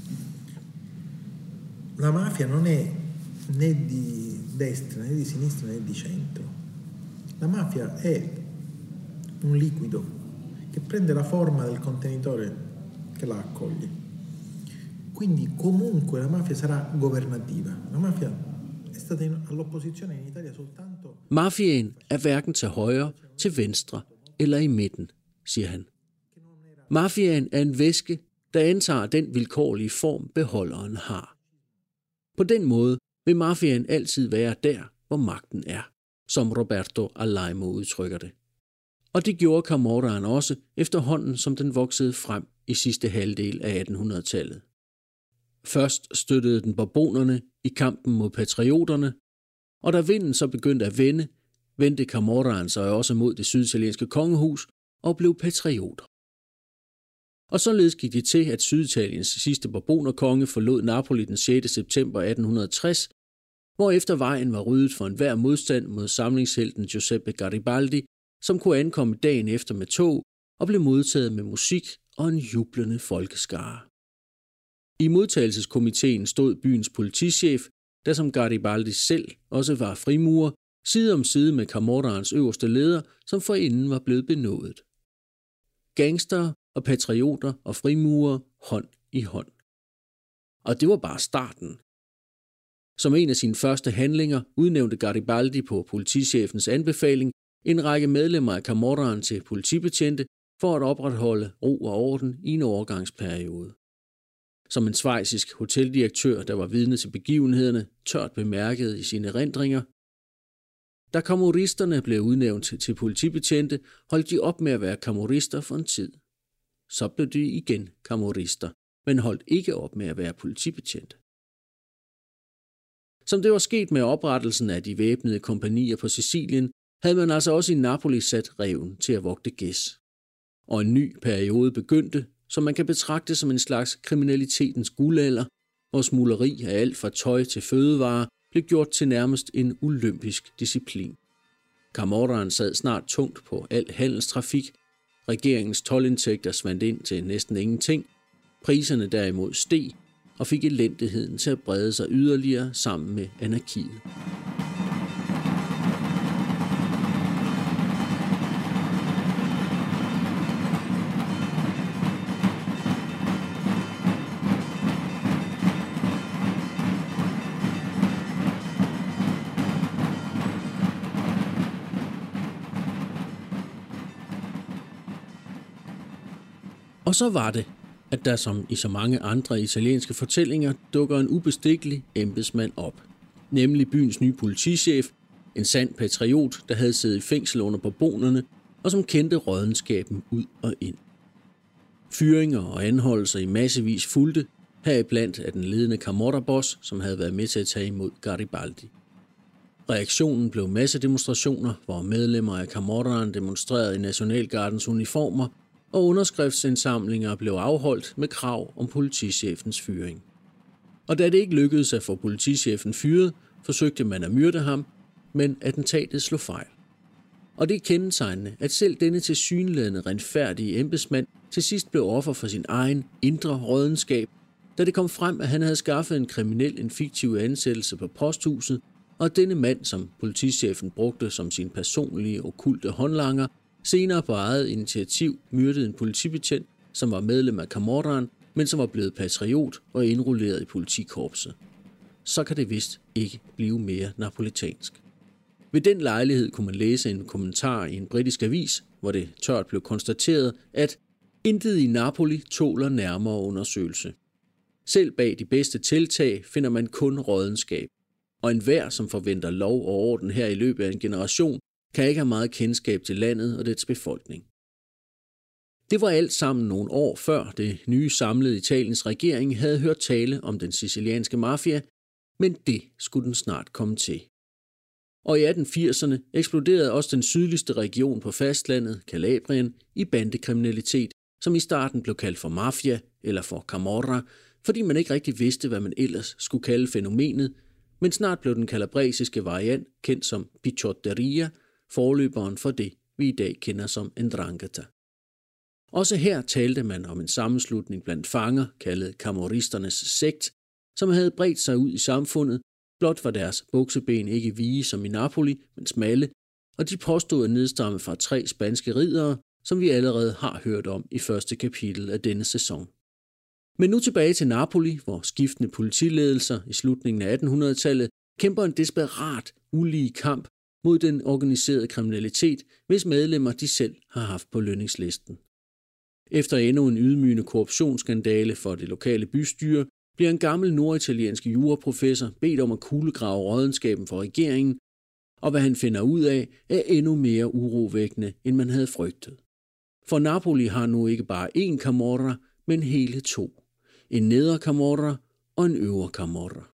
La mafia non è né di destra, né di sinistra, né di centro. La mafia è un liquido che prende la forma del contenitore che la accoglie. Quindi comunque la mafia sarà governativa. La mafia è stata all'opposizione in Italia soltanto. Mafiaen er hverken til højre, til venstre eller i midten, siger han. Mafiaen er en væske, der antager den vilkårlige form, beholderen har. På den måde vil mafiaen altid være der, hvor magten er, som Roberto Alaimo udtrykker det. Og det gjorde Camorraen også efterhånden, som den voksede frem i sidste halvdel af 1800-tallet. Først støttede den bourbonerne i kampen mod patrioterne, og da vinden så begyndte at vende, vendte Camorraen sig også mod det syditalienske kongehus og blev patrioter. Og således gik det til, at Syditaliens sidste bourbonerkonge forlod Napoli den 6. september 1860, hvorefter vejen var ryddet for enhver modstand mod samlingshelten Giuseppe Garibaldi, som kunne ankomme dagen efter med tog og blev modtaget med musik og en jublende folkeskare. I modtagelseskomiteen stod byens politichef, der som Garibaldi selv også var frimurer, side om side med Camorraens øverste leder, som forinden var blevet benådet. Gangstere og patrioter og frimurer hånd i hånd. Og det var bare starten. Som en af sine første handlinger udnævnte Garibaldi på politichefens anbefaling en række medlemmer af Camorraen til politibetjente for at opretholde ro og orden i en overgangsperiode. Som en schweizisk hoteldirektør, der var vidne til begivenhederne, tørt bemærkede i sine erindringer: da camorristerne blev udnævnt til politibetjente, holdt de op med at være camorrister for en tid. Så blev de igen camorrister, men holdt ikke op med at være politibetjente. Som det var sket med oprettelsen af de væbnede kompagnier på Sicilien, havde man altså også i Napoli sat ræven til at vogte gæs. Og en ny periode begyndte, som man kan betragte som en slags kriminalitetens guldalder, hvor smugleri af alt fra tøj til fødevarer blev gjort til nærmest en olympisk disciplin. Camorraen sad snart tungt på al handelstrafik, Regeringens toldindtægter svandt ind til næsten ingenting. Priserne derimod steg og fik elendigheden til at brede sig yderligere sammen med anarkiet. Og så var det, at der som i så mange andre italienske fortællinger dukker en ubestikkelig embedsmand op. Nemlig byens nye politichef, en sand patriot, der havde siddet i fængsel under bourbonerne og som kendte rådenskaben ud og ind. Fyringer og anholdelser i massevis fulgte, heriblandt af den ledende Camorra-boss, som havde været med til at tage imod Garibaldi. Reaktionen blev massedemonstrationer, hvor medlemmer af Camorraen demonstrerede i Nationalgardens uniformer, og underskriftsindsamlinger blev afholdt med krav om politichefens fyring. Og da det ikke lykkedes at få politichefen fyret, forsøgte man at myrde ham, men attentatet slog fejl. Og det er kendetegnende, at selv denne tilsyneladende renfærdige embedsmand til sidst blev offer for sin egen indre rådenskab, da det kom frem, at han havde skaffet en kriminel en fiktiv ansættelse på posthuset, og at denne mand, som politichefen brugte som sin personlige okkulte håndlanger, senere på eget initiativ myrdede en politibetjent, som var medlem af Camorraen, men som var blevet patriot og indrulleret i politikorpset. Så kan det vist ikke blive mere napolitansk. Ved den lejlighed kunne man læse en kommentar i en britisk avis, hvor det tørt blev konstateret, at intet i Napoli tåler nærmere undersøgelse. Selv bag de bedste tiltag finder man kun rådenskab, og enhver, som forventer lov og orden her i løbet af en generation, kan ikke have meget kendskab til landet og dets befolkning. Det var alt sammen nogle år før det nye samlede Italiens regering havde hørt tale om den sicilianske mafia, men det skulle den snart komme til. Og i 1880'erne eksploderede også den sydligste region på fastlandet, Calabrien, i bandekriminalitet, som i starten blev kaldt for mafia eller for Camorra, fordi man ikke rigtig vidste, hvad man ellers skulle kalde fænomenet, men snart blev den calabresiske variant kendt som Picciotteria, forløberen for det, vi i dag kender som 'ndrangheta'. Også her talte man om en sammenslutning blandt fanger, kaldet Camorristernes sekt, som havde bredt sig ud i samfundet, blot var deres bukseben ikke vige som i Napoli, men smalle, og de påstod at nedstamme fra 3 spanske riddere, som vi allerede har hørt om i første kapitel af denne sæson. Men nu tilbage til Napoli, hvor skiftende politiledelser i slutningen af 1800-tallet kæmper en desperat, ulige kamp mod den organiserede kriminalitet, hvis medlemmer de selv har haft på lønningslisten. Efter endnu en ydmygende korruptionsskandale for det lokale bystyre, bliver en gammel norditaliensk juraprofessor bedt om at kuglegrave rådenskaben for regeringen, og hvad han finder ud af, er endnu mere urovækkende, end man havde frygtet. For Napoli har nu ikke bare én Camorra, men hele 2. En nedre Camorra og en øvre Camorra.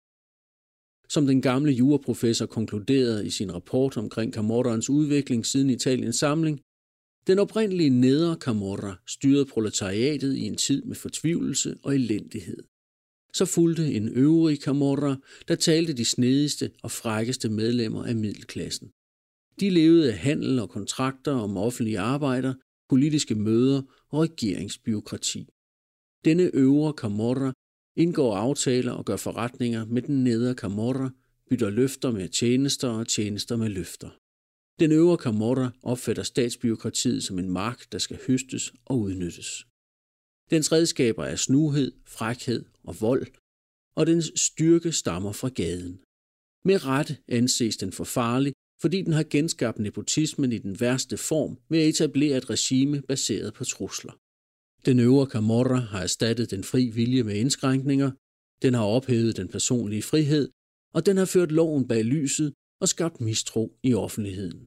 Som den gamle juraprofessor konkluderede i sin rapport omkring Camorraens udvikling siden Italiens samling, den oprindelige nedre Camorra styrede proletariatet i en tid med fortvivlelse og elendighed. Så fulgte en øvrig Camorra, der talte de snedigste og frækkeste medlemmer af middelklassen. De levede af handel og kontrakter om offentlige arbejder, politiske møder og regeringsbureaukrati. Denne øvre Camorra indgår aftaler og gør forretninger med den nedre Camorra, bytter løfter med tjenester og tjenester med løfter. Den øvre Camorra opfatter statsbureaukratiet som en mark, der skal høstes og udnyttes. Dens redskaber er snuhed, frækhed og vold, og dens styrke stammer fra gaden. Med rette anses den for farlig, fordi den har genskabt nepotismen i den værste form ved at etablere et regime baseret på trusler. Den øvre Camorra har erstattet den fri vilje med indskrænkninger, den har ophævet den personlige frihed, og den har ført loven bag lyset og skabt mistro i offentligheden.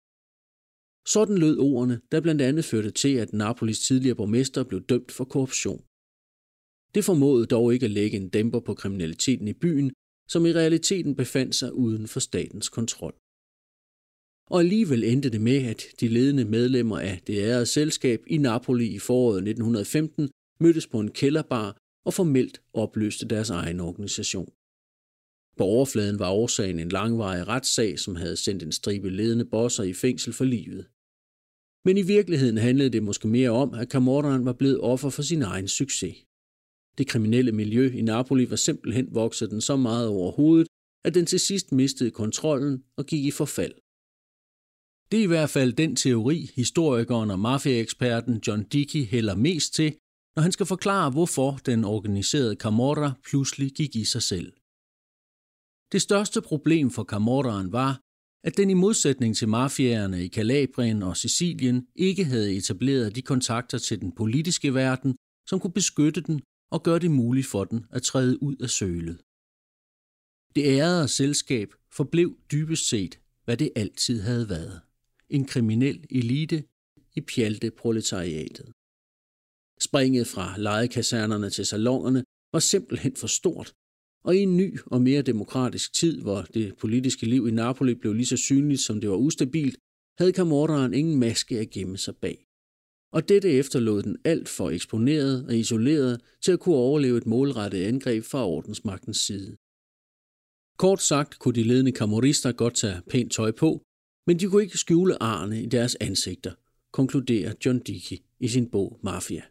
Sådan lød ordene, der blandt andet førte til, at Napolis tidligere borgmester blev dømt for korruption. Det formåede dog ikke at lægge en dæmper på kriminaliteten i byen, som i realiteten befandt sig uden for statens kontrol. Og alligevel endte det med, at de ledende medlemmer af det ærede selskab i Napoli i foråret 1915 mødtes på en kælderbar og formelt opløste deres egen organisation. På overfladen var årsagen en langvarig retssag, som havde sendt en stribe ledende bosser i fængsel for livet. Men i virkeligheden handlede det måske mere om, at Camorraen var blevet offer for sin egen succes. Det kriminelle miljø i Napoli var simpelthen vokset den så meget over hovedet, at den til sidst mistede kontrollen og gik i forfald. Det er i hvert fald den teori, historikeren og mafiaeksperten John Dickey hælder mest til, når han skal forklare, hvorfor den organiserede Camorra pludselig gik i sig selv. Det største problem for Camorraen var, at den i modsætning til mafiaerne i Calabrien og Sicilien ikke havde etableret de kontakter til den politiske verden, som kunne beskytte den og gøre det muligt for den at træde ud af sølet. Det ærede selskab forblev dybest set, hvad det altid havde været. En kriminel elite i pjalteproletariatet. Springet fra legekasernerne til salonerne var simpelthen for stort, og i en ny og mere demokratisk tid, hvor det politiske liv i Napoli blev lige så synligt, som det var ustabilt, havde Camorraen ingen maske at gemme sig bag. Og dette efterlod den alt for eksponeret og isoleret til at kunne overleve et målrettet angreb fra ordensmagtens side. Kort sagt kunne de ledende camorrister godt tage pænt tøj på, men de kunne ikke skjule arne i deres ansigter, konkluderer John Dickey i sin bog Mafia.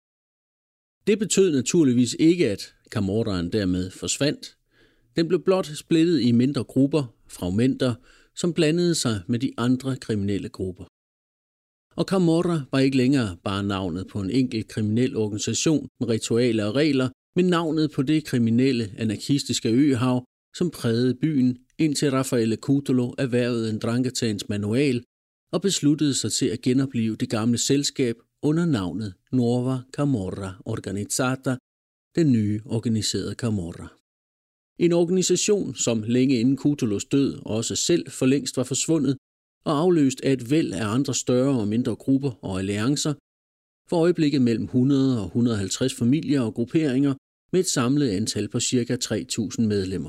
Det betød naturligvis ikke, at Camorraen dermed forsvandt. Den blev blot splittet i mindre grupper, fragmenter, som blandede sig med de andre kriminelle grupper. Og Camorra var ikke længere bare navnet på en enkelt kriminel organisation med ritualer og regler, men navnet på det kriminelle, anarkistiske øhav, som prægede byen, indtil Raffaele Cutolo erhvervede en Dranghetaens manual og besluttede sig til at genoplive det gamle selskab under navnet Nuova Camorra Organizzata, den nye organiserede Camorra. En organisation, som længe inden Cutolos død også selv for længst var forsvundet og afløst af et væld af andre større og mindre grupper og alliancer, for øjeblikket mellem 100 og 150 familier og grupperinger med et samlet antal på ca. 3.000 medlemmer.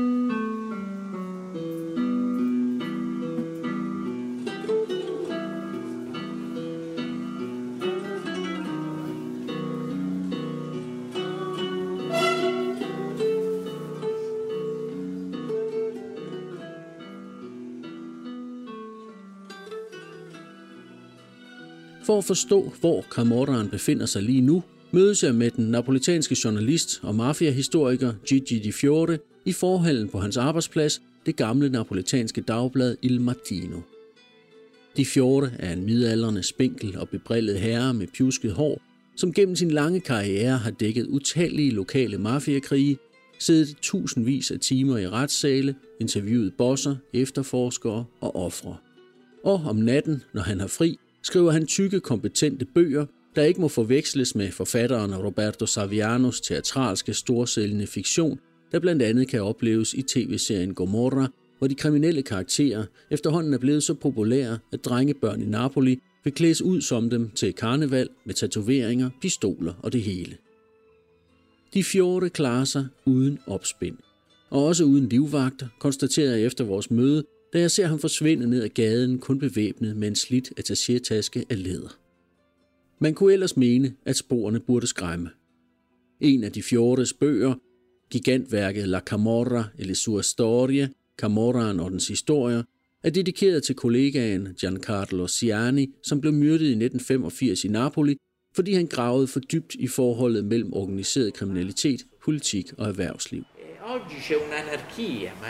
For at forstå, hvor Camorraen befinder sig lige nu, mødes jeg med den napolitanske journalist og mafiahistoriker Gigi Di Fiore i forhallen på hans arbejdsplads, det gamle napolitanske dagblad Il Mattino. Di Fiore er en midaldrende, spinkel og bebrillet herre med pjusket hår, som gennem sin lange karriere har dækket utallige lokale mafiakrige, siddet tusindvis af timer i retssale, interviewet bosser, efterforskere og ofre. Og om natten, når han har fri, skriver han tykke, kompetente bøger, der ikke må forveksles med forfatteren Roberto Savianos teatralske storsælgende fiktion, der blandt andet kan opleves i tv-serien Gomorra, hvor de kriminelle karakterer efterhånden er blevet så populære, at drengebørn i Napoli vil klædes ud som dem til karneval med tatoveringer, pistoler og det hele. Di Fiore klarer sig uden opspind, og også uden livvagter, konstaterer jeg efter vores møde, da jeg ser ham forsvinde ned ad gaden, kun bevæbnet med en slidt attachétaske af læder. Man kunne ellers mene, at sporene burde skræmme. En af Di Fiores bøger, gigantværket La Camorra e le sue storie, Camorraen og dens historier, er dedikeret til kollegaen Giancarlo Siani, som blev myrdet i 1985 i Napoli, fordi han gravede for dybt i forholdet mellem organiseret kriminalitet, politik og erhvervsliv. Oggi c'è un'anarchia, ma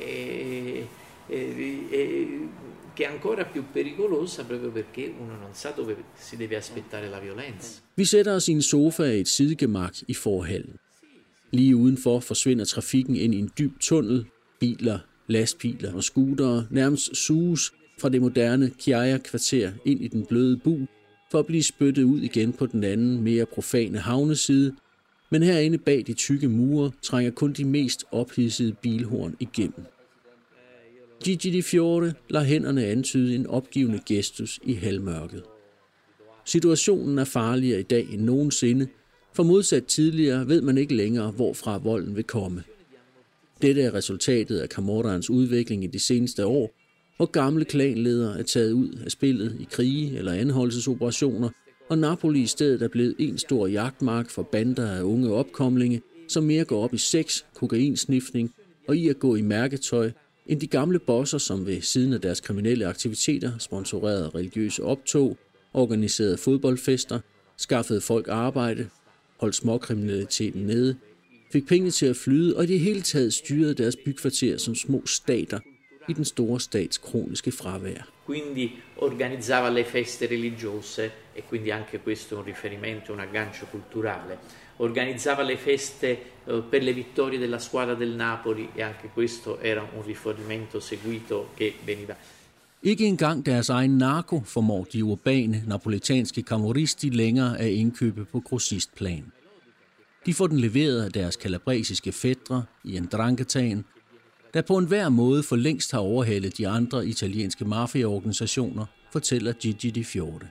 che è ancora più pericolosa proprio perché uno non sa dove si deve aspettare la violenza. Vi sætter os i en sofa i et sidegemak i forhallen. Lige udenfor forsvinder trafikken ind i en dyb tunnel. Biler, lastbiler og scootere nærmest suges fra det moderne Chiaia-kvarter ind i den bløde bu, for at blive spyttet ud igen på den anden, mere profane havneside. Men herinde bag de tykke mure trænger kun de mest ophidsede bilhorn igennem. Gigi Di Fiore lader hænderne antyde en opgivende gestus i halvmørket. Situationen er farligere i dag end nogensinde, for modsat tidligere ved man ikke længere, hvorfra volden vil komme. Dette er resultatet af Camorraens udvikling i de seneste år, hvor gamle klanledere er taget ud af spillet i krige eller anholdelsesoperationer, og Napoli i stedet er blevet en stor jagtmark for bander af unge opkomlinge, som mere går op i sex, kokainsniffning og i at gå i mærketøj, end de gamle bosser, som ved siden af deres kriminelle aktiviteter sponsorerede religiøse optog, organiserede fodboldfester, skaffede folk arbejde, holdt småkriminaliteten nede, fik penge til at flyde og i det hele taget styrede deres bykvarter som små stater i den store stats kroniske fravær. Quindi organizzava le feste religiose e quindi anche questo è un riferimento, un aggancio culturale. Organizzava le feste per le vittorie della squadra del Napoli e anche questo era un riferimento seguito che veniva. Ikke engang deres egen narko formår de urbane napolitanske camorristi længere at indkøbe på grossistplan. De får den leveret af deres calabresiske fætre i en Ndranghetaen, der på enhver måde for længst har overhalet de andre italienske mafiaorganisationer, fortæller Gigi Di Fiore.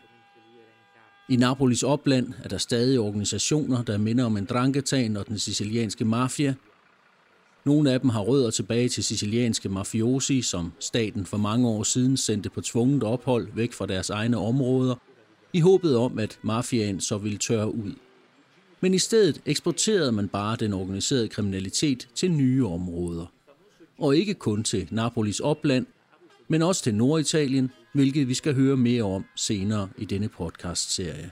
I Napolis opland er der stadig organisationer, der minder om Ndranghetaen og den sicilianske mafia. Nogle af dem har rødder tilbage til sicilianske mafiosi, som staten for mange år siden sendte på tvunget ophold væk fra deres egne områder, i håbet om, at mafiaen så ville tørre ud. Men i stedet eksporterede man bare den organiserede kriminalitet til nye områder. Og ikke kun til Napolis opland, men også til Norditalien, hvilket vi skal høre mere om senere i denne podcastserie.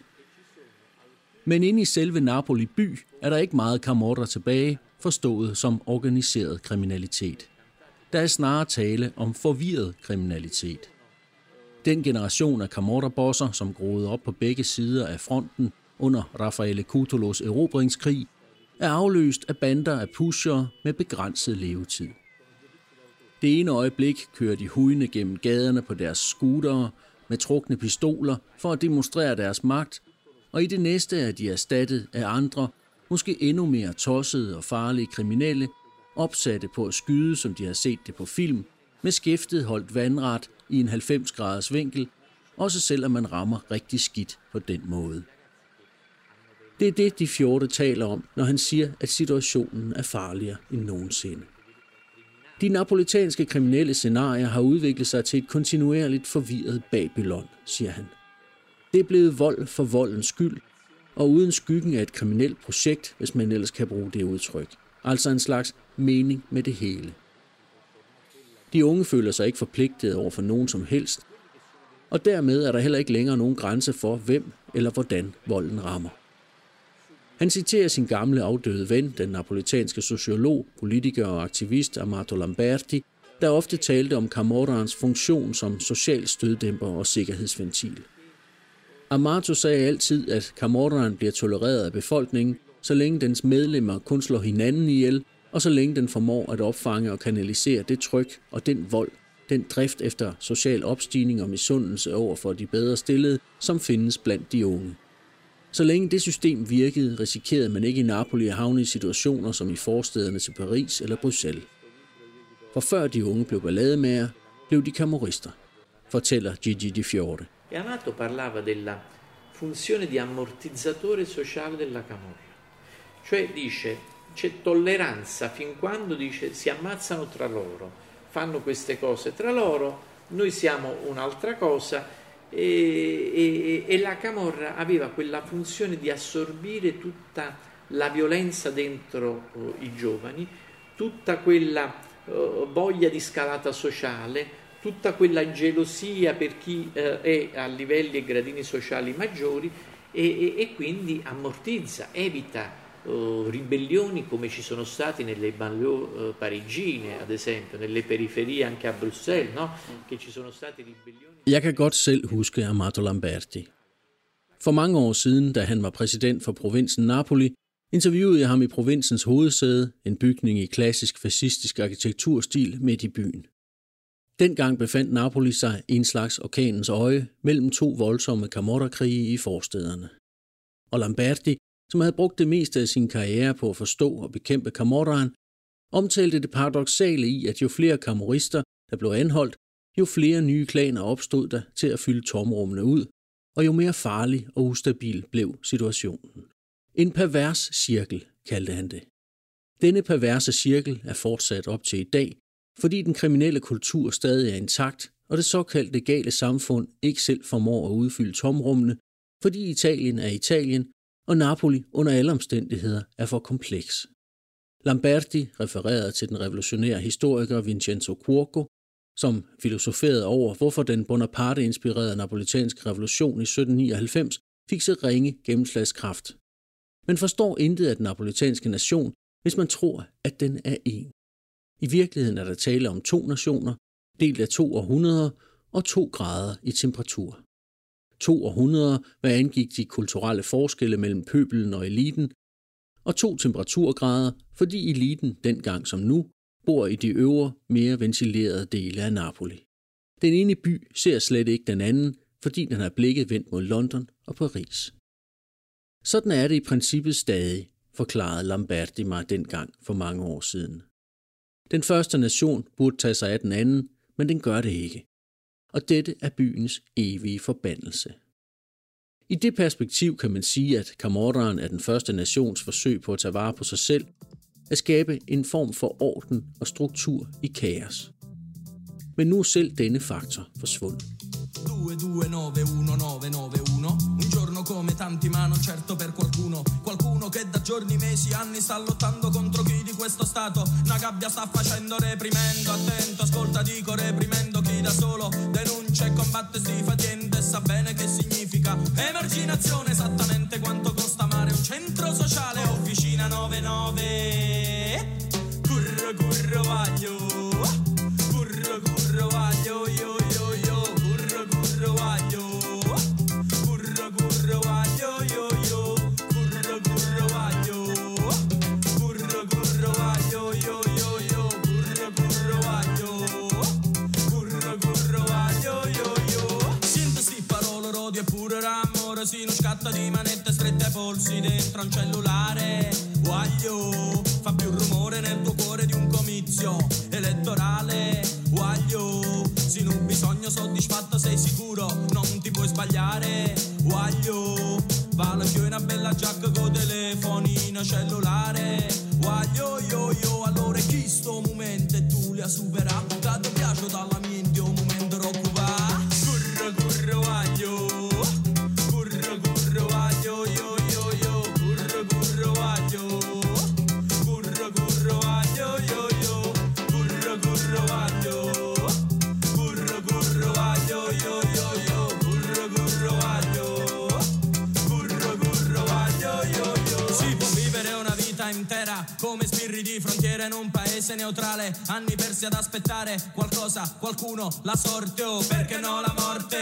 Men inde i selve Napoli by er der ikke meget camorra tilbage, forstået som organiseret kriminalitet. Der er snarere tale om forvirret kriminalitet. Den generation af camorra-bosser, som groede op på begge sider af fronten under Raffaele Cutulos erobringskrig, er afløst af bander af pushere med begrænset levetid. Det ene øjeblik kører de hujende gennem gaderne på deres scootere med trukne pistoler for at demonstrere deres magt, og i det næste er de erstattet af andre, måske endnu mere tossede og farlige kriminelle, opsatte på at skyde, som de har set det på film, med skæftet holdt vandret i en 90-graders vinkel, også selvom man rammer rigtig skidt på den måde. Det er det, Di Fiore taler om, når han siger, at situationen er farligere end nogensinde. De napolitanske kriminelle scenarier har udviklet sig til et kontinuerligt forvirret Babylon, siger han. Det er blevet vold for voldens skyld, og uden skyggen af et kriminelt projekt, hvis man ellers kan bruge det udtryk. Altså en slags mening med det hele. De unge føler sig ikke forpligtet over for nogen som helst, og dermed er der heller ikke længere nogen grænse for, hvem eller hvordan volden rammer. Han citerer sin gamle afdøde ven, den napolitanske sociolog, politiker og aktivist Amato Lamberti, der ofte talte om camorraens funktion som social støddæmper og sikkerhedsventil. Amato sagde altid, at camorraen bliver tolereret af befolkningen, så længe dens medlemmer kun slår hinanden ihjel, og så længe den formår at opfange og kanalisere det tryk og den vold, den drift efter social opstigning og misundelse over for de bedre stillede, som findes blandt de unge. Så længe det system virkede, risikerede man ikke i Napoli at havne i situationer som i forstederne til Paris eller Bruxelles. For før de unge blev ballademager, blev de camorrister, fortæller Gigi Di Fiore. Amato parlava della funzione di ammortizzatore sociale della camorra. Cioè dice, c'è tolleranza fin quando dice si ammazzano tra loro, fanno queste cose tra loro, noi siamo un'altra cosa. E la camorra aveva quella funzione di assorbire tutta la violenza dentro i giovani, tutta quella voglia di scalata sociale, tutta quella gelosia per chi è a livelli e gradini sociali maggiori e quindi ammortizza, evita ribellioni come ci sono stati nelle banlieue parigine, ad esempio, nelle periferie anche a Bruxelles, no? Che ci sono stati ribellioni. Jeg kan godt selv huske Amato Lamberti. For mange år siden, da han var præsident for provinsen Napoli, interviewede jeg ham i provinsens hovedsæde, en bygning i klassisk fascistisk arkitekturstil midt i byen. Dengang befandt Napoli sig i en slags orkanens øje mellem to voldsomme camorra-krige i forstæderne. Og Lamberti, som havde brugt det meste af sin karriere på at forstå og bekæmpe camorraen, omtalte det paradoksale i, at jo flere camorrister, der blev anholdt, jo flere nye klaner opstod der til at fylde tomrummene ud, og jo mere farlig og ustabil blev situationen. En pervers cirkel, kaldte han det. Denne perverse cirkel er fortsat op til i dag, fordi den kriminelle kultur stadig er intakt, og det såkaldte legale samfund ikke selv formår at udfylde tomrummene, fordi Italien er Italien, og Napoli under alle omstændigheder er for kompleks. Lamberti refererede til den revolutionære historiker Vincenzo Cuoco, som filosoferede over, hvorfor den Bonaparte-inspirerede napolitanske revolution i 1799 fik så ringe gennemslagskraft. Man forstår intet af den napolitanske nation, hvis man tror, at den er én. I virkeligheden er der tale om 2 nationer, delt af 2 århundreder og 2 grader i temperatur. 2 århundreder, hvad angik de kulturelle forskelle mellem pøbelen og eliten, og 2 temperaturgrader, fordi eliten, dengang som nu, bor i de øvre, mere ventilerede dele af Napoli. Den ene by ser slet ikke den anden, fordi den har blikket vendt mod London og Paris. Sådan er det i princippet stadig, forklarede Lamberti mig dengang for mange år siden. Den første nation burde tage sig af den anden, men den gør det ikke. Og dette er byens evige forbandelse. I det perspektiv kan man sige, at Camorraen er den første nations forsøg på at tage vare på sig selv, at skabe en form for orden og struktur i kaos. Men nu er selv denne faktor forsvundet. 2291991. Un giorno come tanti, ma non certo per qualcuno. Qualcuno che da giorni, mesi, anni sta lottando contro chi di questo stato una gabbia sta facendo, reprimendo. Attento, ascolta, dico reprimendo chi da solo denuncia e combatte sti fatiente e sa bene che significa emarginazione, esattamente quanto costa amare un centro sociale. Officina 99, curro curro vaglio, curro curro vaglio, io io, curro curro vaglio, curro curro vaglio, io io, curro curro vaglio, curro curro vaglio, io io, curro curro vaglio, curro curro vaglio, io io. Sintesi parole, odio e pure l'amore, si non scatta di manette strette ai polsi dentro un cellulare. Guaglio, fa più rumore nel tuo cuore di un comizio elettorale. Guaglio, se non bisogno soddisfatto sei sicuro, non ti puoi sbagliare. Guaglio, vale più una bella giacca con telefonino cellulare. Guaglio, io, allora chi sto momento e tu li ha superato? Che ti piace dalla mente un momento occupa. Curro, curro, guaglio, curro, curro, guaglio, io, curro, curro, guaglio, curro, curro, guaglio, io, curro, curro, guaglio, curro, curro, guaglio, io, curro, curro, guaglio, curro, curro, guaglio, io. Si può vivere una vita intera come sbirri di frontiera in un paese neutrale, anni persi ad aspettare qualcosa, qualcuno, la sorte o perché no la morte,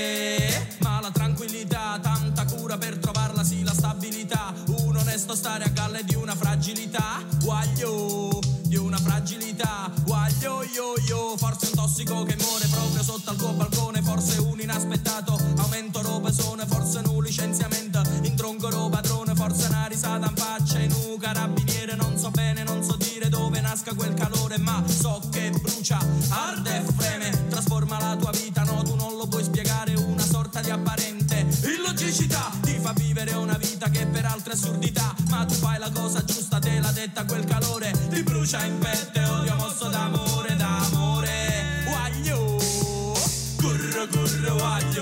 ma la tranquillità, tanta cura per trovarla, sì la stabilità, un onesto stare a galle di una fragilità, guaglio, di una fragilità, guaglio, io, forse un tossico che muore proprio sotto al tuo balcone, forse un inaspettato aumento robesone, forse un licenziamento in tronco padrone, forse una risata in faccia in un carabiniere, non so bene, non so dire dove nasca quel calore, ma so che brucia, arde e freme, trasforma la tua vita, no, tu non lo puoi spiegare, una sorta di apparente illogicità, ti fa vivere una vita che per altre assurdità, ma tu fai la cosa giusta, te l'ha detta quel calore, ti brucia in pette, odio mosso d'amore, d'amore, guaglio, curro curro guaglio,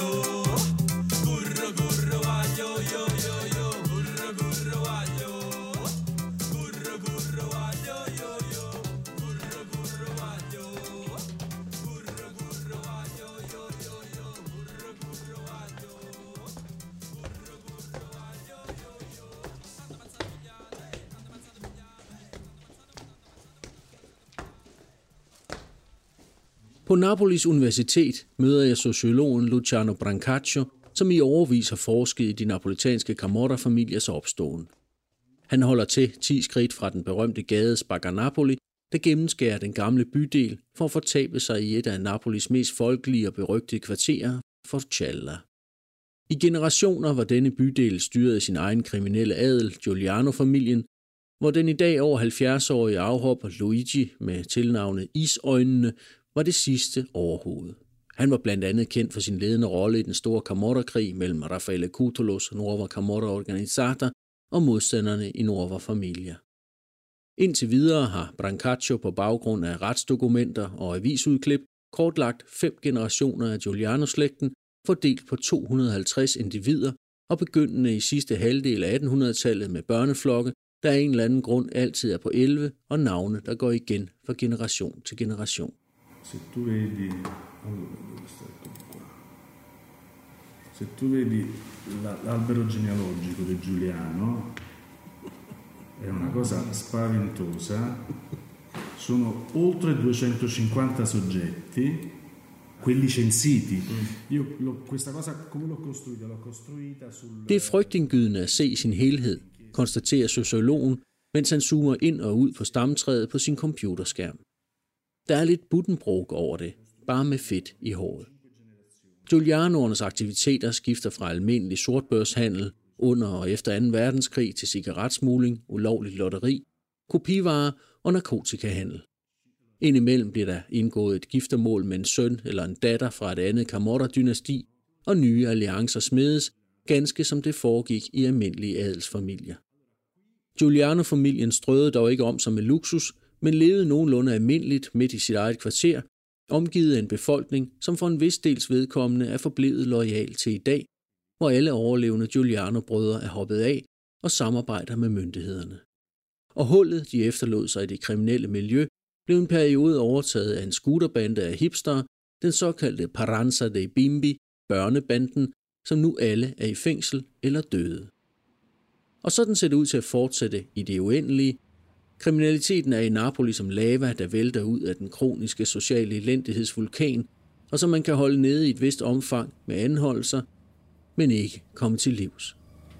curro curro guaglio, io, curro curro guaglio, curro curro guaglio, io, curro curro guaglio, curro curro guaglio, io, curro curro guaglio. På Napolis Universitet møder jeg sociologen Luciano Brancaccio, som i årevis har forsket i de napolitanske Camorra-familiers opståen. Han holder til 10 skridt fra den berømte gade Spaga Napoli, der gennemskærer den gamle bydel for at fortabe sig i et af Napolis mest folkelige og berygtede kvarterer, Forcella. I generationer var denne bydel styret af sin egen kriminelle adel, Giuliano-familien, hvor den i dag over 70-årige afhopper Luigi med tilnavnet Isøjnene var det sidste overhoved. Han var blandt andet kendt for sin ledende rolle i den store Camorra-krig mellem Raffaele Cutulos Nuova Camorra Organizzata og modstanderne i Nuova Familia. Indtil videre har Brancaccio på baggrund af retsdokumenter og avisudklip kortlagt 5 generationer af Giuliano-slægten, fordelt på 250 individer og begyndende i sidste halvdel af 1800-tallet med børneflokke, der af en eller anden grund altid er på 11, og navne, der går igen fra generation til generation. Se tu vedi l'albero genealogico di Giuliano, è una cosa spaventosa. Sono oltre 250 soggetti, quelli censiti. Questa cosa come l'ho costruita sul... Det er frygtindgydende at se sin helhed, konstaterer sociologen, mens han zoomer ind og ud på stamtræet på sin computerskærm. Der er lidt Buddenbrook over det, bare med fedt i håret. Giulianoernes aktiviteter skifter fra almindelig sortbørshandel under og efter 2. verdenskrig til cigaretsmugling, ulovligt lotteri, kopivarer og narkotikahandel. Indimellem bliver der indgået et giftermål med en søn eller en datter fra et andet Camorra-dynasti, og nye alliancer smedes, ganske som det foregik i almindelige adelsfamilier. Giuliano-familien strøede dog ikke om sig med luksus, men levede nogenlunde almindeligt midt i sit eget kvarter, omgivet af en befolkning, som for en vis dels vedkommende er forblevet loyal til i dag, hvor alle overlevende Giuliano-brødre er hoppet af og samarbejder med myndighederne. Og hullet, de efterlod sig i det kriminelle miljø, blev en periode overtaget af en scooterbande af hipstere, den såkaldte Paranza dei Bimbi, børnebanden, som nu alle er i fængsel eller døde. Og sådan ser det ud til at fortsætte i det uendelige. Kriminaliteten er i Napoli som lava, der vælter ud af den kroniske sociale elendighedsvulkan, og som man kan holde nede i et vist omfang med anholdelser, men ikke komme til livs.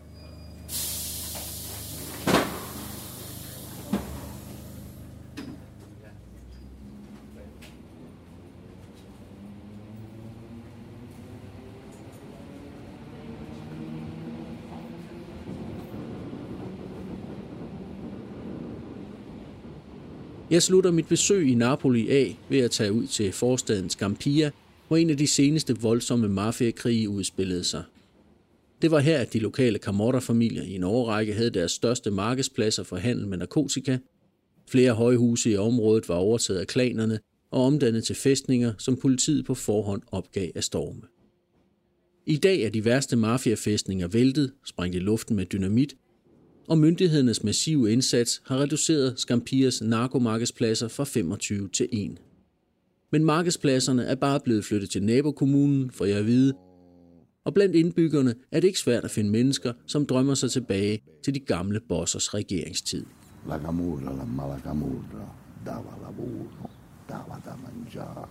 Jeg slutter mit besøg i Napoli af ved at tage ud til forstaden Scampia, hvor en af de seneste voldsomme mafiakrige udspillede sig. Det var her, at de lokale Camorra-familier i en årrække havde deres største markedspladser for handel med narkotika. Flere højhuse i området var overtaget af klanerne og omdannet til fæstninger, som politiet på forhånd opgav af storme. I dag er de værste mafiafæstninger væltet, sprængt i luften med dynamit, og myndighedernes massive indsats har reduceret Scampias narkomarkedspladser fra 25 til 1. Men markedspladserne er bare blevet flyttet til nabokommunen, for jeg at vide, og blandt indbyggerne er det ikke svært at finde mennesker, som drømmer sig tilbage til de gamle bossers regeringstid. La camorra, la mala camorra, dava lavoro, dava da mangiare.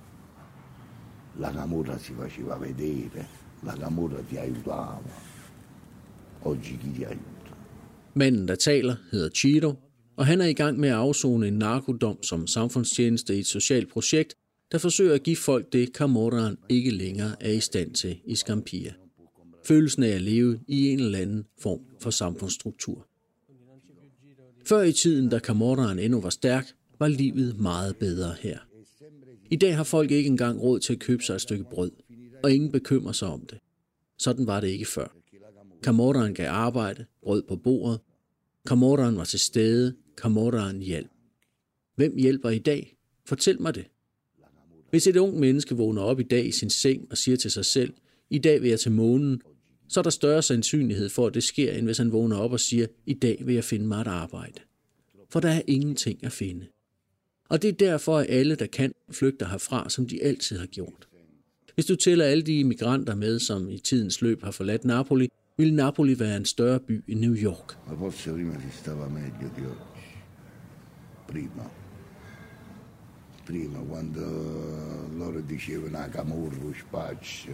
La camorra si faceva vedere, la camorra ti aiutava. Oggi chi ti aiuta? Manden, der taler, hedder Ciro, og han er i gang med at afsone en narkodom som samfundstjeneste i et socialt projekt, der forsøger at give folk det, Camorraen ikke længere er i stand til i Scampia. Følelsen af at leve i en eller anden form for samfundsstruktur. Før i tiden, da Camorraen endnu var stærk, var livet meget bedre her. I dag har folk ikke engang råd til at købe sig et stykke brød, og ingen bekymrer sig om det. Sådan var det ikke før. Camorraen gav arbejde, brød på bordet. Camorraen var til stede. Camorraen hjalp. Hvem hjælper i dag? Fortæl mig det. Hvis et ung menneske vågner op i dag i sin seng og siger til sig selv, i dag vil jeg til månen, så er der større sandsynlighed for, at det sker, end hvis han vågner op og siger, i dag vil jeg finde mig et arbejde. For der er ingenting at finde. Og det er derfor, at alle, der kan, flygter herfra, som de altid har gjort. Hvis du tæller alle de immigranter med, som i tidens løb har forladt Napoli, vil Napoli være en større by end New York. Ma forse prima si stava meglio di oggi. Prima quando loro dicevano a Camorra spaccia,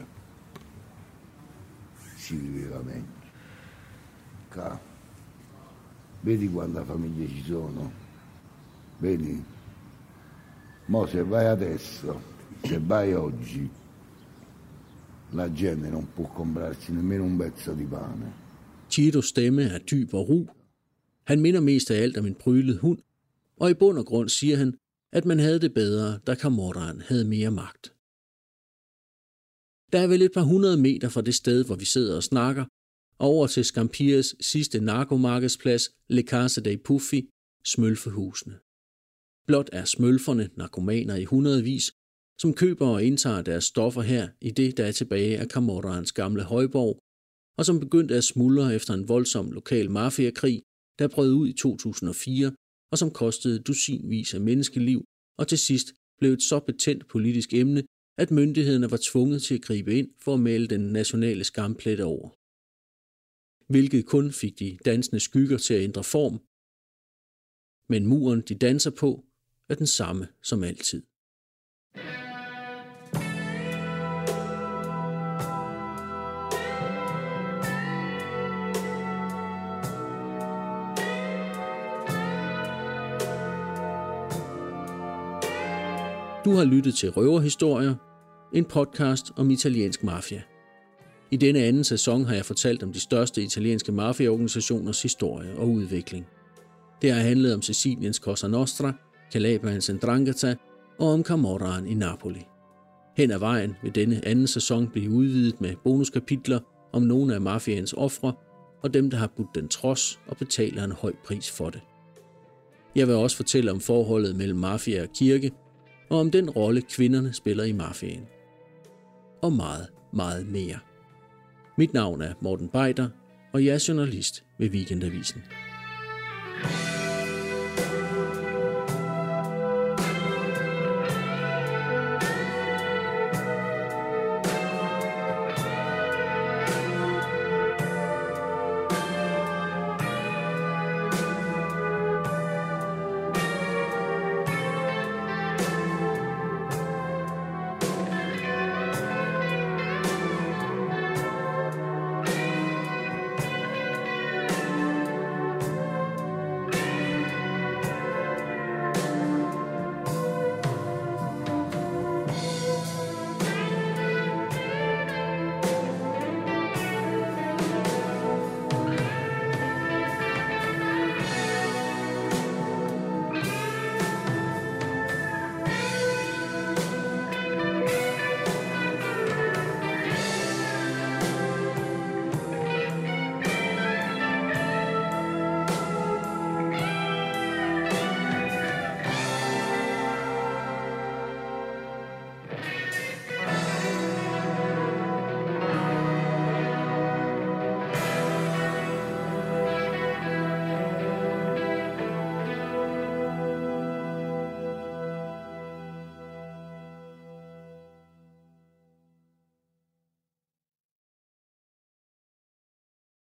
si viveva meglio. Qua. Vedi quanta famiglie ci sono? Vedi? Mo se vai adesso, se vai oggi, la gente non può comprarsi nemmeno un pezzo di pane. Ciros stemme er dyb og ru. Han minder mest af alt om en prylet hund, og i bund og grund siger han, at man havde det bedre, da Camorraen havde mere magt. Der er vel et par 100 meter fra det sted, hvor vi sidder og snakker, over til Scampias sidste narkomarkedsplads, Le Casa dei Puffi, smølfehusene. Blot er smølferne narkomaner i hundredvis, som køber og indtager deres stoffer her i det, der er tilbage af Camorraens gamle højborg, og som begyndte at smuldre efter en voldsom lokal mafiakrig, der brød ud i 2004, og som kostede dusinvis af menneskeliv, og til sidst blev et så betændt politisk emne, at myndighederne var tvunget til at gribe ind for at male den nationale skamplet over. Hvilket kun fik de dansende skygger til at ændre form, men muren, de danser på, er den samme som altid. Du har lyttet til Røverhistorier, en podcast om italiensk mafia. I denne anden sæson har jeg fortalt om de største italienske mafiaorganisationers historie og udvikling. Det har handlet om Siciliens Cosa Nostra, Calabriens 'Ndrangheta og om Camorraen i Napoli. Hen ad vejen vil denne anden sæson blive udvidet med bonuskapitler om nogle af mafiaens ofre og dem, der har budt den trods og betaler en høj pris for det. Jeg vil også fortælle om forholdet mellem mafia og kirke, og om den rolle kvinderne spiller i mafiaen. Og meget, meget mere. Mit navn er Morten Beider, og jeg er journalist ved Weekendavisen.